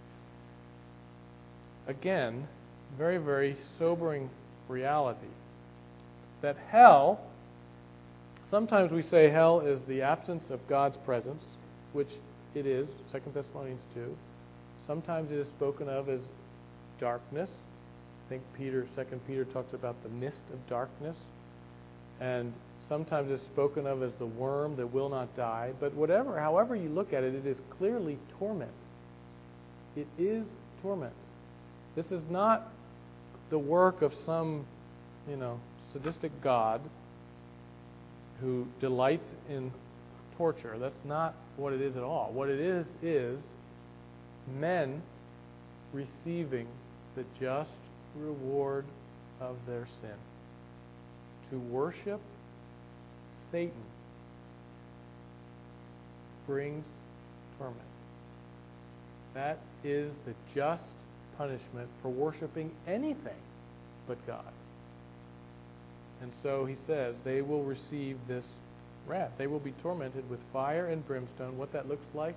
Again, very, very sobering reality. That hell, sometimes we say hell is the absence of God's presence, which it is, 2 Thessalonians 2. Sometimes it is spoken of as darkness. I think 2 Peter talks about the mist of darkness. And sometimes it's spoken of as the worm that will not die. But however you look at it, it is clearly torment. It is torment. This is not the work of some, sadistic God who delights in torture. That's not what it is at all. What it is men receiving the just reward of their sin. To worship Satan brings torment. That is the just punishment for worshiping anything but God. And so He says they will receive this wrath. They will be tormented with fire and brimstone. What that looks like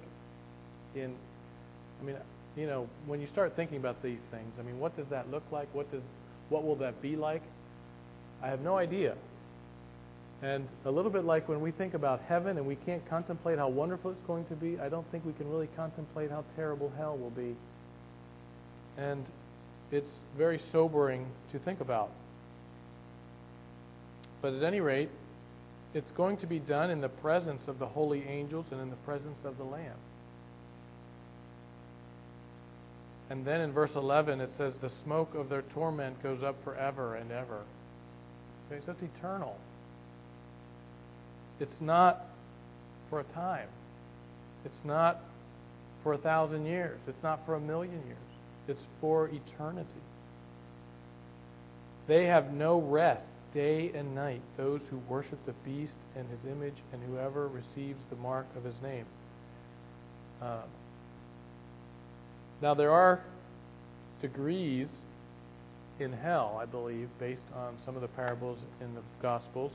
when you start thinking about these things, what does that look like? What will that be like? I have no idea. And a little bit like when we think about heaven and we can't contemplate how wonderful it's going to be, I don't think we can really contemplate how terrible hell will be. And it's very sobering to think about. But at any rate, it's going to be done in the presence of the holy angels and in the presence of the Lamb. And then in verse 11 it says, the smoke of their torment goes up forever and ever. Okay, so it's eternal. It's not for a time. It's not for 1,000 years. It's not for 1,000,000 years. It's for eternity. They have no rest day and night, those who worship the beast and his image, and whoever receives the mark of his name. Now there are degrees in hell, I believe, based on some of the parables in the Gospels.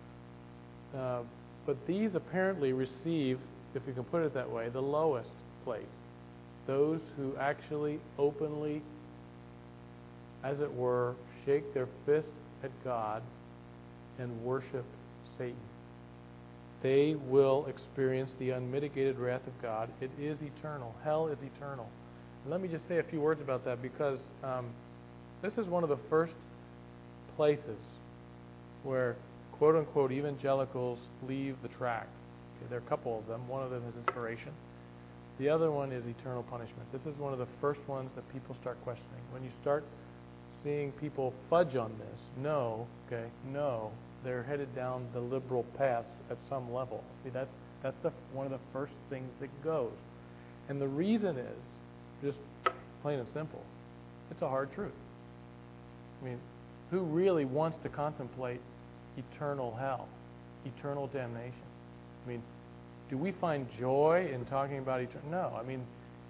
But these apparently receive, if you can put it that way, the lowest place. Those who actually openly, as it were, shake their fist at God and worship Satan. They will experience the unmitigated wrath of God. It is eternal. Hell is eternal. And let me just say a few words about that, because this is one of the first places where quote-unquote evangelicals leave the track. Okay, there are a couple of them. One of them is inspiration. The other one is eternal punishment. This is one of the first ones that people start questioning. When you start seeing people fudge on this, no, they're headed down the liberal path at some level. See, that's one of the first things that goes. And the reason is, just plain and simple, it's a hard truth. I mean, who really wants to contemplate eternal hell, eternal damnation? I mean, do we find joy in talking about eternal? No. I mean,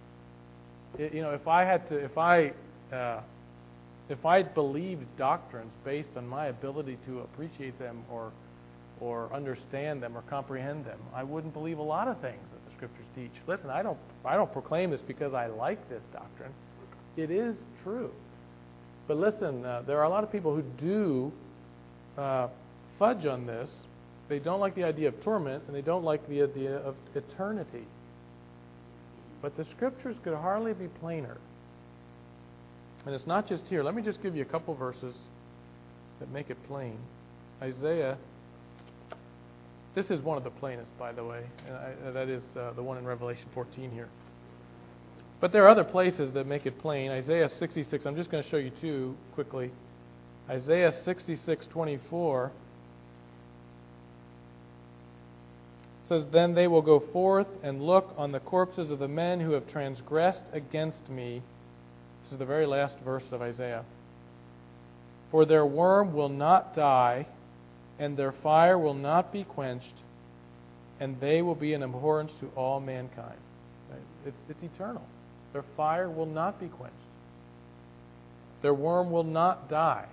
if I believed doctrines based on my ability to appreciate them or understand them or comprehend them, I wouldn't believe a lot of things that the Scriptures teach. Listen, I don't proclaim this because I like this doctrine. It is true. But listen, there are a lot of people who do fudge on this. They don't like the idea of torment, and they don't like the idea of eternity. But the Scriptures could hardly be plainer. And it's not just here. Let me just give you a couple verses that make it plain. Isaiah, this is one of the plainest, by the way. That is the one in Revelation 14 here. But there are other places that make it plain. Isaiah 66, I'm just going to show you two quickly. Isaiah 66:24 says, "Then they will go forth and look on the corpses of the men who have transgressed against me." This is the very last verse of Isaiah. "For their worm will not die, and their fire will not be quenched, and they will be an abhorrence to all mankind." Right? It's eternal. Their fire will not be quenched. Their worm will not die.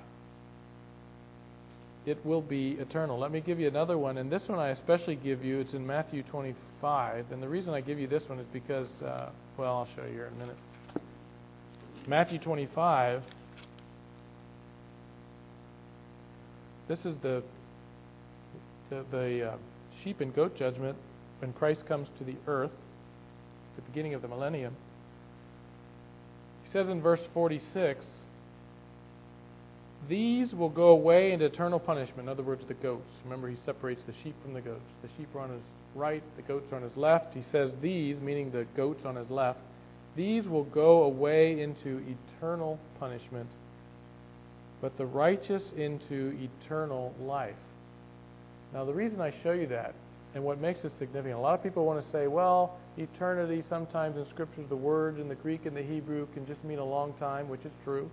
It will be eternal. Let me give you another one, and this one I especially give you. It's in Matthew 25, and the reason I give you this one is because, I'll show you here in a minute. Matthew 25, this is the sheep and goat judgment when Christ comes to the earth, at the beginning of the millennium. He says in verse 46, "These will go away into eternal punishment." In other words, the goats. Remember, he separates the sheep from the goats. The sheep are on his right, the goats are on his left. He says these, meaning the goats on his left, "These will go away into eternal punishment, but the righteous into eternal life." Now, the reason I show you that, and what makes it significant, a lot of people want to say, well, eternity, sometimes in Scriptures, the word in the Greek and the Hebrew can just mean a long time, which is true.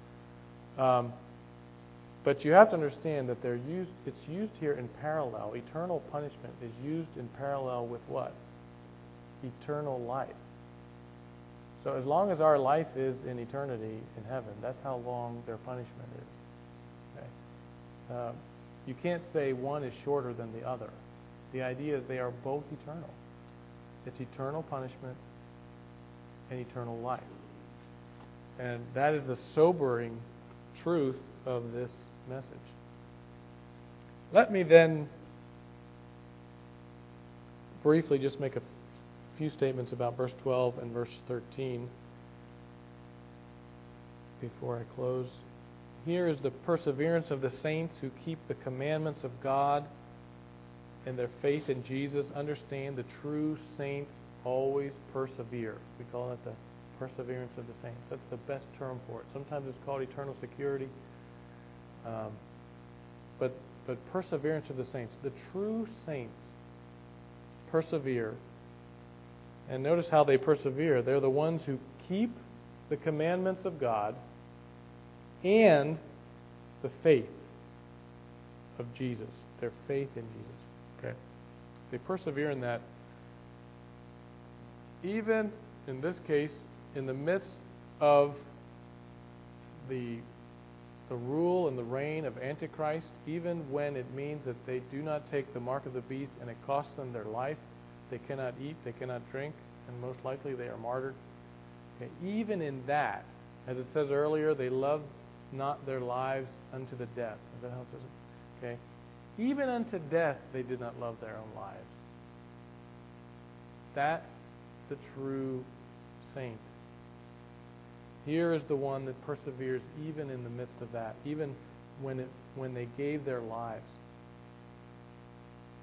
But you have to understand that it's used here in parallel. Eternal punishment is used in parallel with what? Eternal life. So as long as our life is in eternity in heaven, that's how long their punishment is. Okay? You can't say one is shorter than the other. The idea is they are both eternal. It's eternal punishment and eternal life. And that is the sobering truth of this message. Let me then briefly just make a few statements about verse 12 and verse 13 before I close. Here is the perseverance of the saints who keep the commandments of God and their faith in Jesus. Understand, the true saints always persevere. We call it the perseverance of the saints. That's the best term for it. Sometimes it's called eternal security. But perseverance of the saints. The true saints persevere. And notice how they persevere. They're the ones who keep the commandments of God and the faith of Jesus. Their faith in Jesus. Okay? They persevere in that. Even, in this case, in the midst of the rule and the reign of Antichrist, even when it means that they do not take the mark of the beast and it costs them their life, they cannot eat, they cannot drink, and most likely they are martyred. Okay, even in that, as it says earlier, they love not their lives unto the death. Is that how it says it? Okay. Even unto death they did not love their own lives. That's the true saint. Here is the one that perseveres even in the midst of that, even when they gave their lives.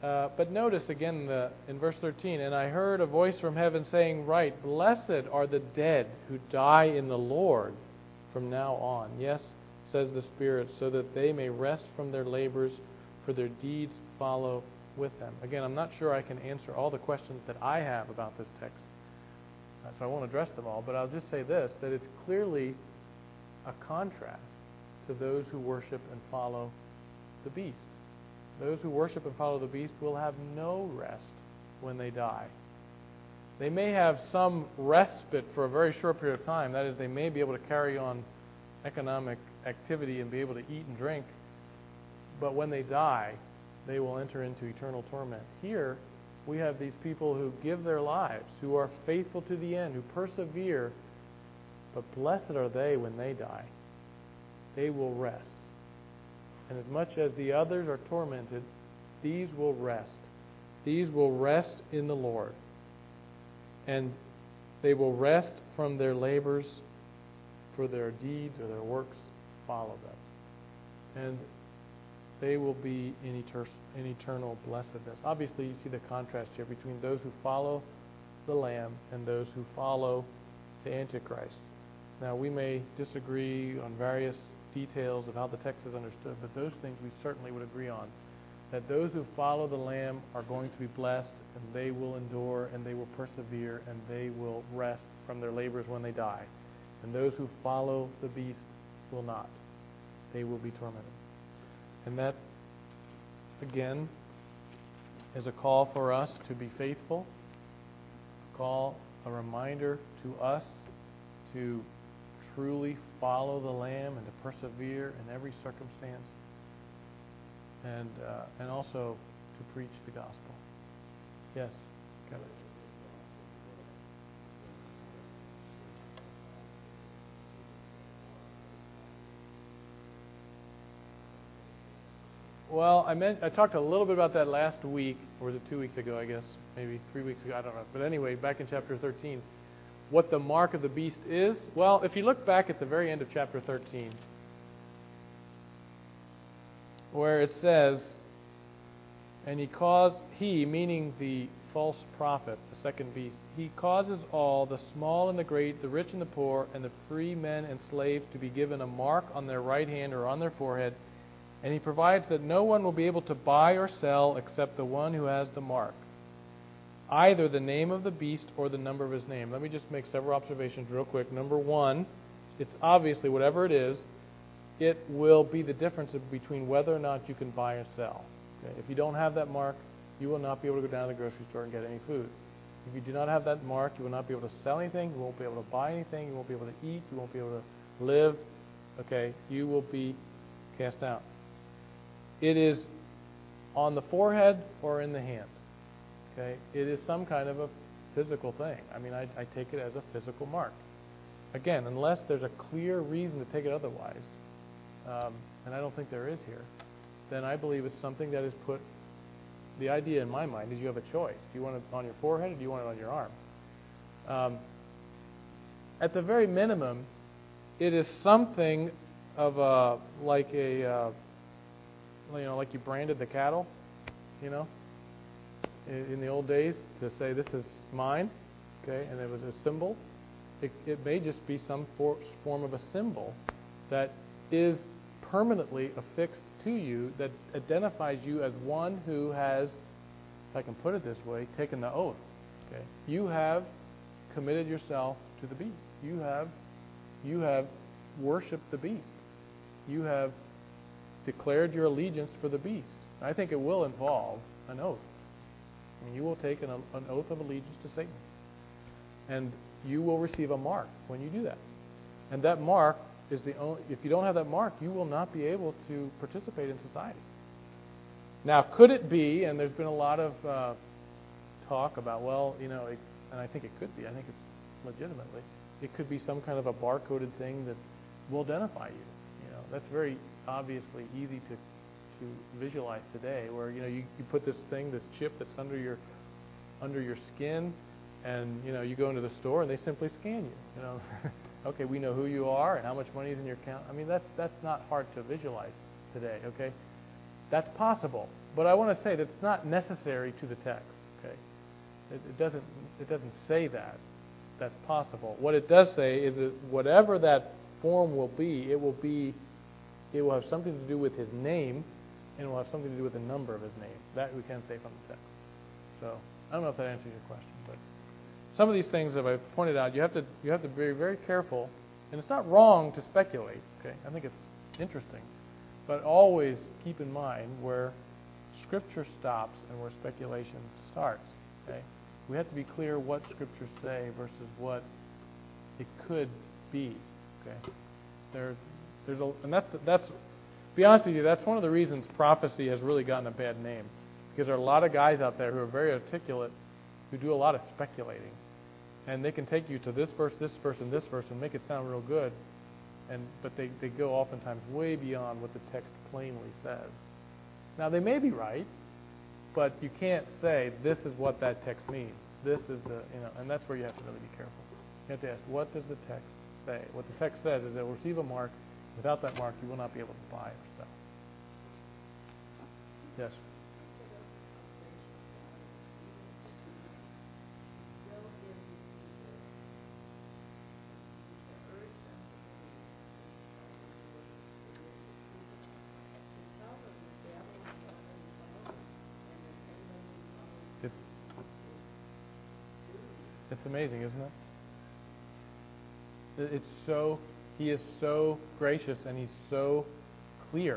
But notice again in verse 13, and I heard a voice from heaven saying, "Right, blessed are the dead who die in the Lord from now on. Yes, says the Spirit, so that they may rest from their labors, for their deeds follow with them." Again, I'm not sure I can answer all the questions that I have about this text, so I won't address them all, but I'll just say this, that it's clearly a contrast to those who worship and follow the beast. Those who worship and follow the beast will have no rest when they die. They may have some respite for a very short period of time. That is, they may be able to carry on economic activity and be able to eat and drink. But when they die, they will enter into eternal torment. Here, we have these people who give their lives, who are faithful to the end, who persevere. But blessed are they when they die. They will rest. And as much as the others are tormented, these will rest. These will rest in the Lord. And they will rest from their labors, for their deeds or their works follow them. And they will be in eternal blessedness. Obviously, you see the contrast here between those who follow the Lamb and those who follow the Antichrist. Now, we may disagree on various details of how the text is understood, but those things we certainly would agree on. That those who follow the Lamb are going to be blessed, and they will endure, and they will persevere, and they will rest from their labors when they die. And those who follow the beast will not. They will be tormented. And that, again, is a call for us to be faithful, a reminder to us to truly follow the Lamb and to persevere in every circumstance, and also to preach the gospel. Yes, Kevin. Well, I talked a little bit about that last week, or was it 2 weeks ago, I guess, maybe 3 weeks ago, I don't know. But anyway, back in chapter 13. What the mark of the beast is? Well, if you look back at the very end of chapter 13, where it says, and he, meaning the false prophet, the second beast, he causes all, the small and the great, the rich and the poor, and the free men and slaves to be given a mark on their right hand or on their forehead, and he provides that no one will be able to buy or sell except the one who has the mark, either the name of the beast or the number of his name. Let me just make several observations real quick. Number one, it's obviously, whatever it is, it will be the difference between whether or not you can buy or sell. Okay? If you don't have that mark, you will not be able to go down to the grocery store and get any food. If you do not have that mark, you will not be able to sell anything, you won't be able to buy anything, you won't be able to eat, you won't be able to live. Okay? You will be cast out. It is on the forehead or in the hand. Okay, it is some kind of a physical thing. I mean, I take it as a physical mark. Again, unless there's a clear reason to take it otherwise, and I don't think there is here, then I believe it's something that is put. The idea in my mind is you have a choice. Do you want it on your forehead or do you want it on your arm? At the very minimum, it is something of like you branded the cattle, in the old days, to say this is mine, okay, and it was a symbol. It may just be some form of a symbol that is permanently affixed to you, that identifies you as one who has, if I can put it this way, taken the oath. Okay, you have committed yourself to the beast. You have worshipped the beast. You have declared your allegiance for the beast. I think it will involve an oath. I mean, you will take an oath of allegiance to Satan. And you will receive a mark when you do that. And that mark is the only, if you don't have that mark, you will not be able to participate in society. Now, could it be, and there's been a lot of talk about, and I think it could be, I think it's legitimately, it could be some kind of a barcoded thing that will identify you. That's very obviously easy to visualize today, where you put this thing, this chip that's under your skin, and you go into the store and they simply scan you. Okay, we know who you are and how much money is in your account. I mean, that's not hard to visualize today. Okay, That's possible. But I want to say that it's not necessary to the text. Okay, it doesn't say that. That's possible. What it does say is that whatever that form will be, it will have something to do with his name, and it will have something to do with the number of his name. That we can say from the text. So I don't know if that answers your question, but some of these things that I've pointed out, you have to be very, very careful. And it's not wrong to speculate. Okay, I think it's interesting, but always keep in mind where Scripture stops and where speculation starts. Okay, we have to be clear what Scriptures say versus what it could be. Okay, and that's to be honest with you, that's one of the reasons prophecy has really gotten a bad name, because there are a lot of guys out there who are very articulate, who do a lot of speculating, and they can take you to this verse, and this verse, and make it sound real good, but they go oftentimes way beyond what the text plainly says. Now they may be right, but you can't say this is what that text means. This is and that's where you have to really be careful. You have to ask, what does the text say? What the text says is that we'll receive a mark. Without that mark, you will not be able to buy or sell. Yes? It's amazing, isn't it? He is so gracious and he's so clear.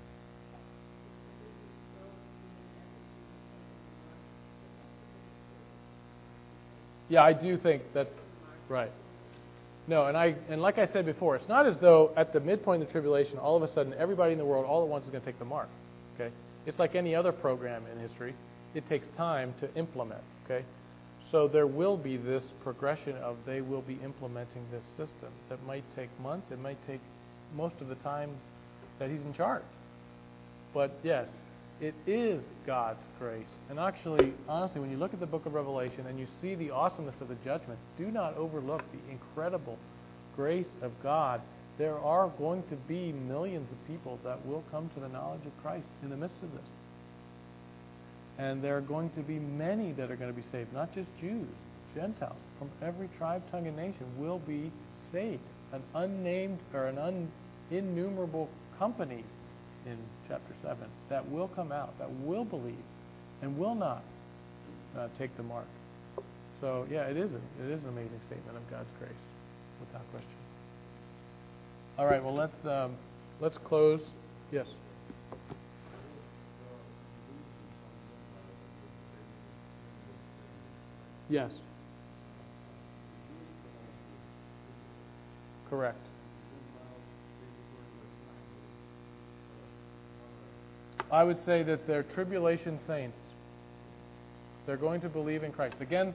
Yeah, I do think that's right. No, and like I said before, it's not as though at the midpoint of the tribulation, all of a sudden everybody in the world all at once is going to take the mark. Okay, it's like any other program in history. It takes time to implement. Okay. So there will be this progression of they will be implementing this system. That might take months. It might take most of the time that he's in charge. But yes, it is God's grace. And actually, honestly, when you look at the book of Revelation and you see the awesomeness of the judgment, do not overlook the incredible grace of God. There are going to be millions of people that will come to the knowledge of Christ in the midst of this. And there are going to be many that are going to be saved, not just Jews, Gentiles from every tribe, tongue, and nation will be saved. An unnamed or an innumerable company in chapter 7 that will come out, that will believe, and will not take the mark. So yeah, it is an amazing statement of God's grace, without question. All right, well let's close. Yes. Yes. Correct. I would say that they're tribulation saints. They're going to believe in Christ. Again,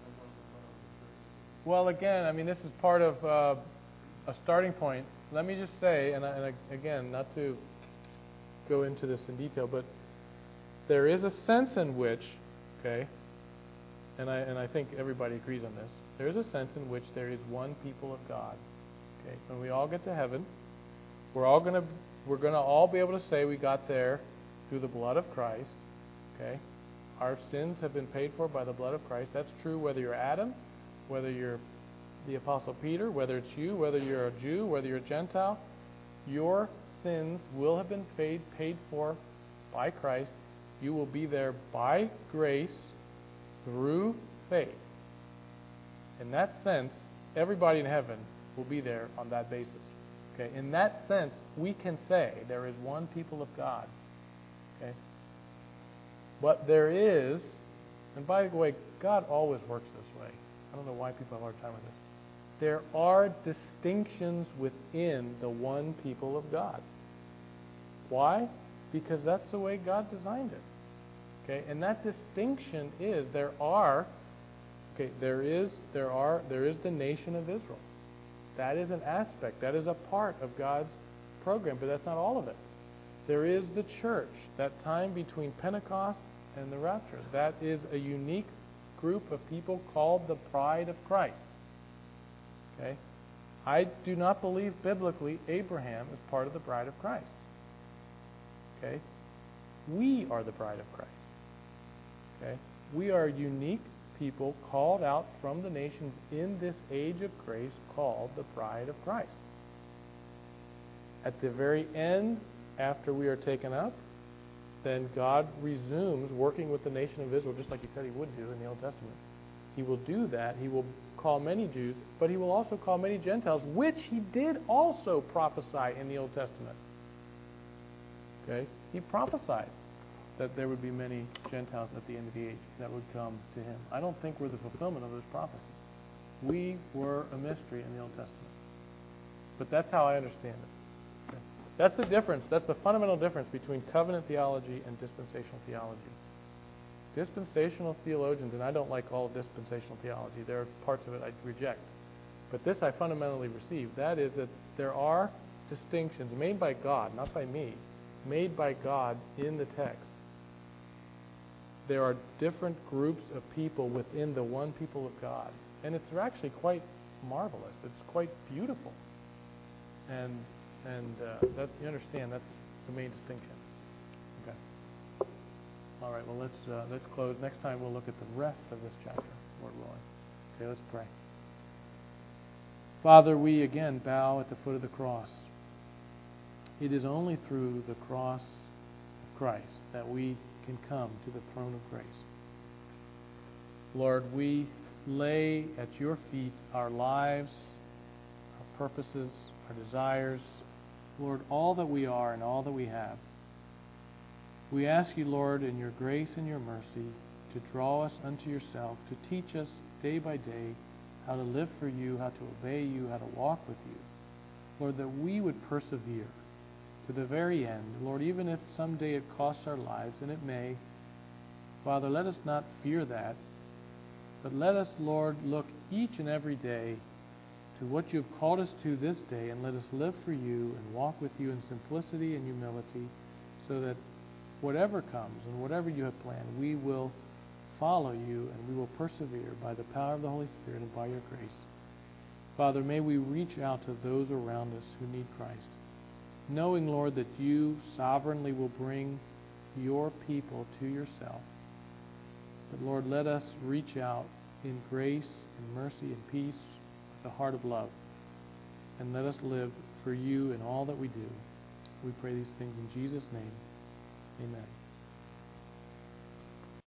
I mean, this is part of a starting point. Let me just say, and again, not to go into this in detail, but there is a sense in which, okay, and I think everybody agrees on this, there is a sense in which there is one people of God. Okay, when we all get to heaven, we're going to all be able to say we got there through the blood of Christ. Okay, our sins have been paid for by the blood of Christ. That's true whether you're Adam, whether you're the Apostle Peter, whether it's you, whether you're a Jew, whether you're a Gentile. Your sins will have been paid for by Christ. You will be there by grace through faith. In that sense, everybody in heaven will be there on that basis. Okay? In that sense, we can say there is one people of God. Okay? But there is, and by the way, God always works this way. I don't know why people have a hard time with this. There are distinctions within the one people of God. Why? Because that's the way God designed it. Okay, and that distinction is there is the nation of Israel. That is an aspect. That is a part of God's program, but that's not all of it. There is the church, that time between Pentecost and the rapture. That is a unique group of people called the bride of Christ. Okay? I do not believe biblically Abraham is part of the bride of Christ. Okay? We are the bride of Christ. Okay? We are unique people called out from the nations in this age of grace called the bride of Christ. At the very end, after we are taken up, then God resumes working with the nation of Israel just like he said he would do in the Old Testament. He will do that. He will call many Jews, but he will also call many Gentiles, which he did also prophesy in the Old Testament. Okay? He prophesied that there would be many Gentiles at the end of the age that would come to him. I don't think we're the fulfillment of those prophecies. We were a mystery in the Old Testament. But that's how I understand it. Okay? That's the difference. That's the fundamental difference between covenant theology and dispensational theology. Dispensational theologians, and I don't like all dispensational theology. There are parts of it I reject. But this I fundamentally receive. That is that there are distinctions made by God, not by me, made by God in the text. There are different groups of people within the one people of God. And it's actually quite marvelous. It's quite beautiful. And that, you understand, that's the main distinction. Okay. All right, well, let's close. Next time we'll look at the rest of this chapter, Lord willing. Okay, let's pray. Father, we again bow at the foot of the cross. It is only through the cross of Christ that we can come to the throne of grace. Lord, we lay at your feet our lives, our purposes, our desires, Lord, all that we are and all that we have. We ask you, Lord, in your grace and your mercy, to draw us unto yourself, to teach us day by day how to live for you, how to obey you, how to walk with you. Lord, that we would persevere to the very end. Lord, even if someday it costs our lives, and it may, Father, let us not fear that, but let us, Lord, look each and every day to what you have called us to this day, and let us live for you and walk with you in simplicity and humility, so that whatever comes and whatever you have planned, we will follow you and we will persevere by the power of the Holy Spirit and by your grace. Father, may we reach out to those around us who need Christ, knowing, Lord, that you sovereignly will bring your people to yourself. But, Lord, let us reach out in grace and mercy and peace with a heart of love, and let us live for you in all that we do. We pray these things in Jesus' name. Amen.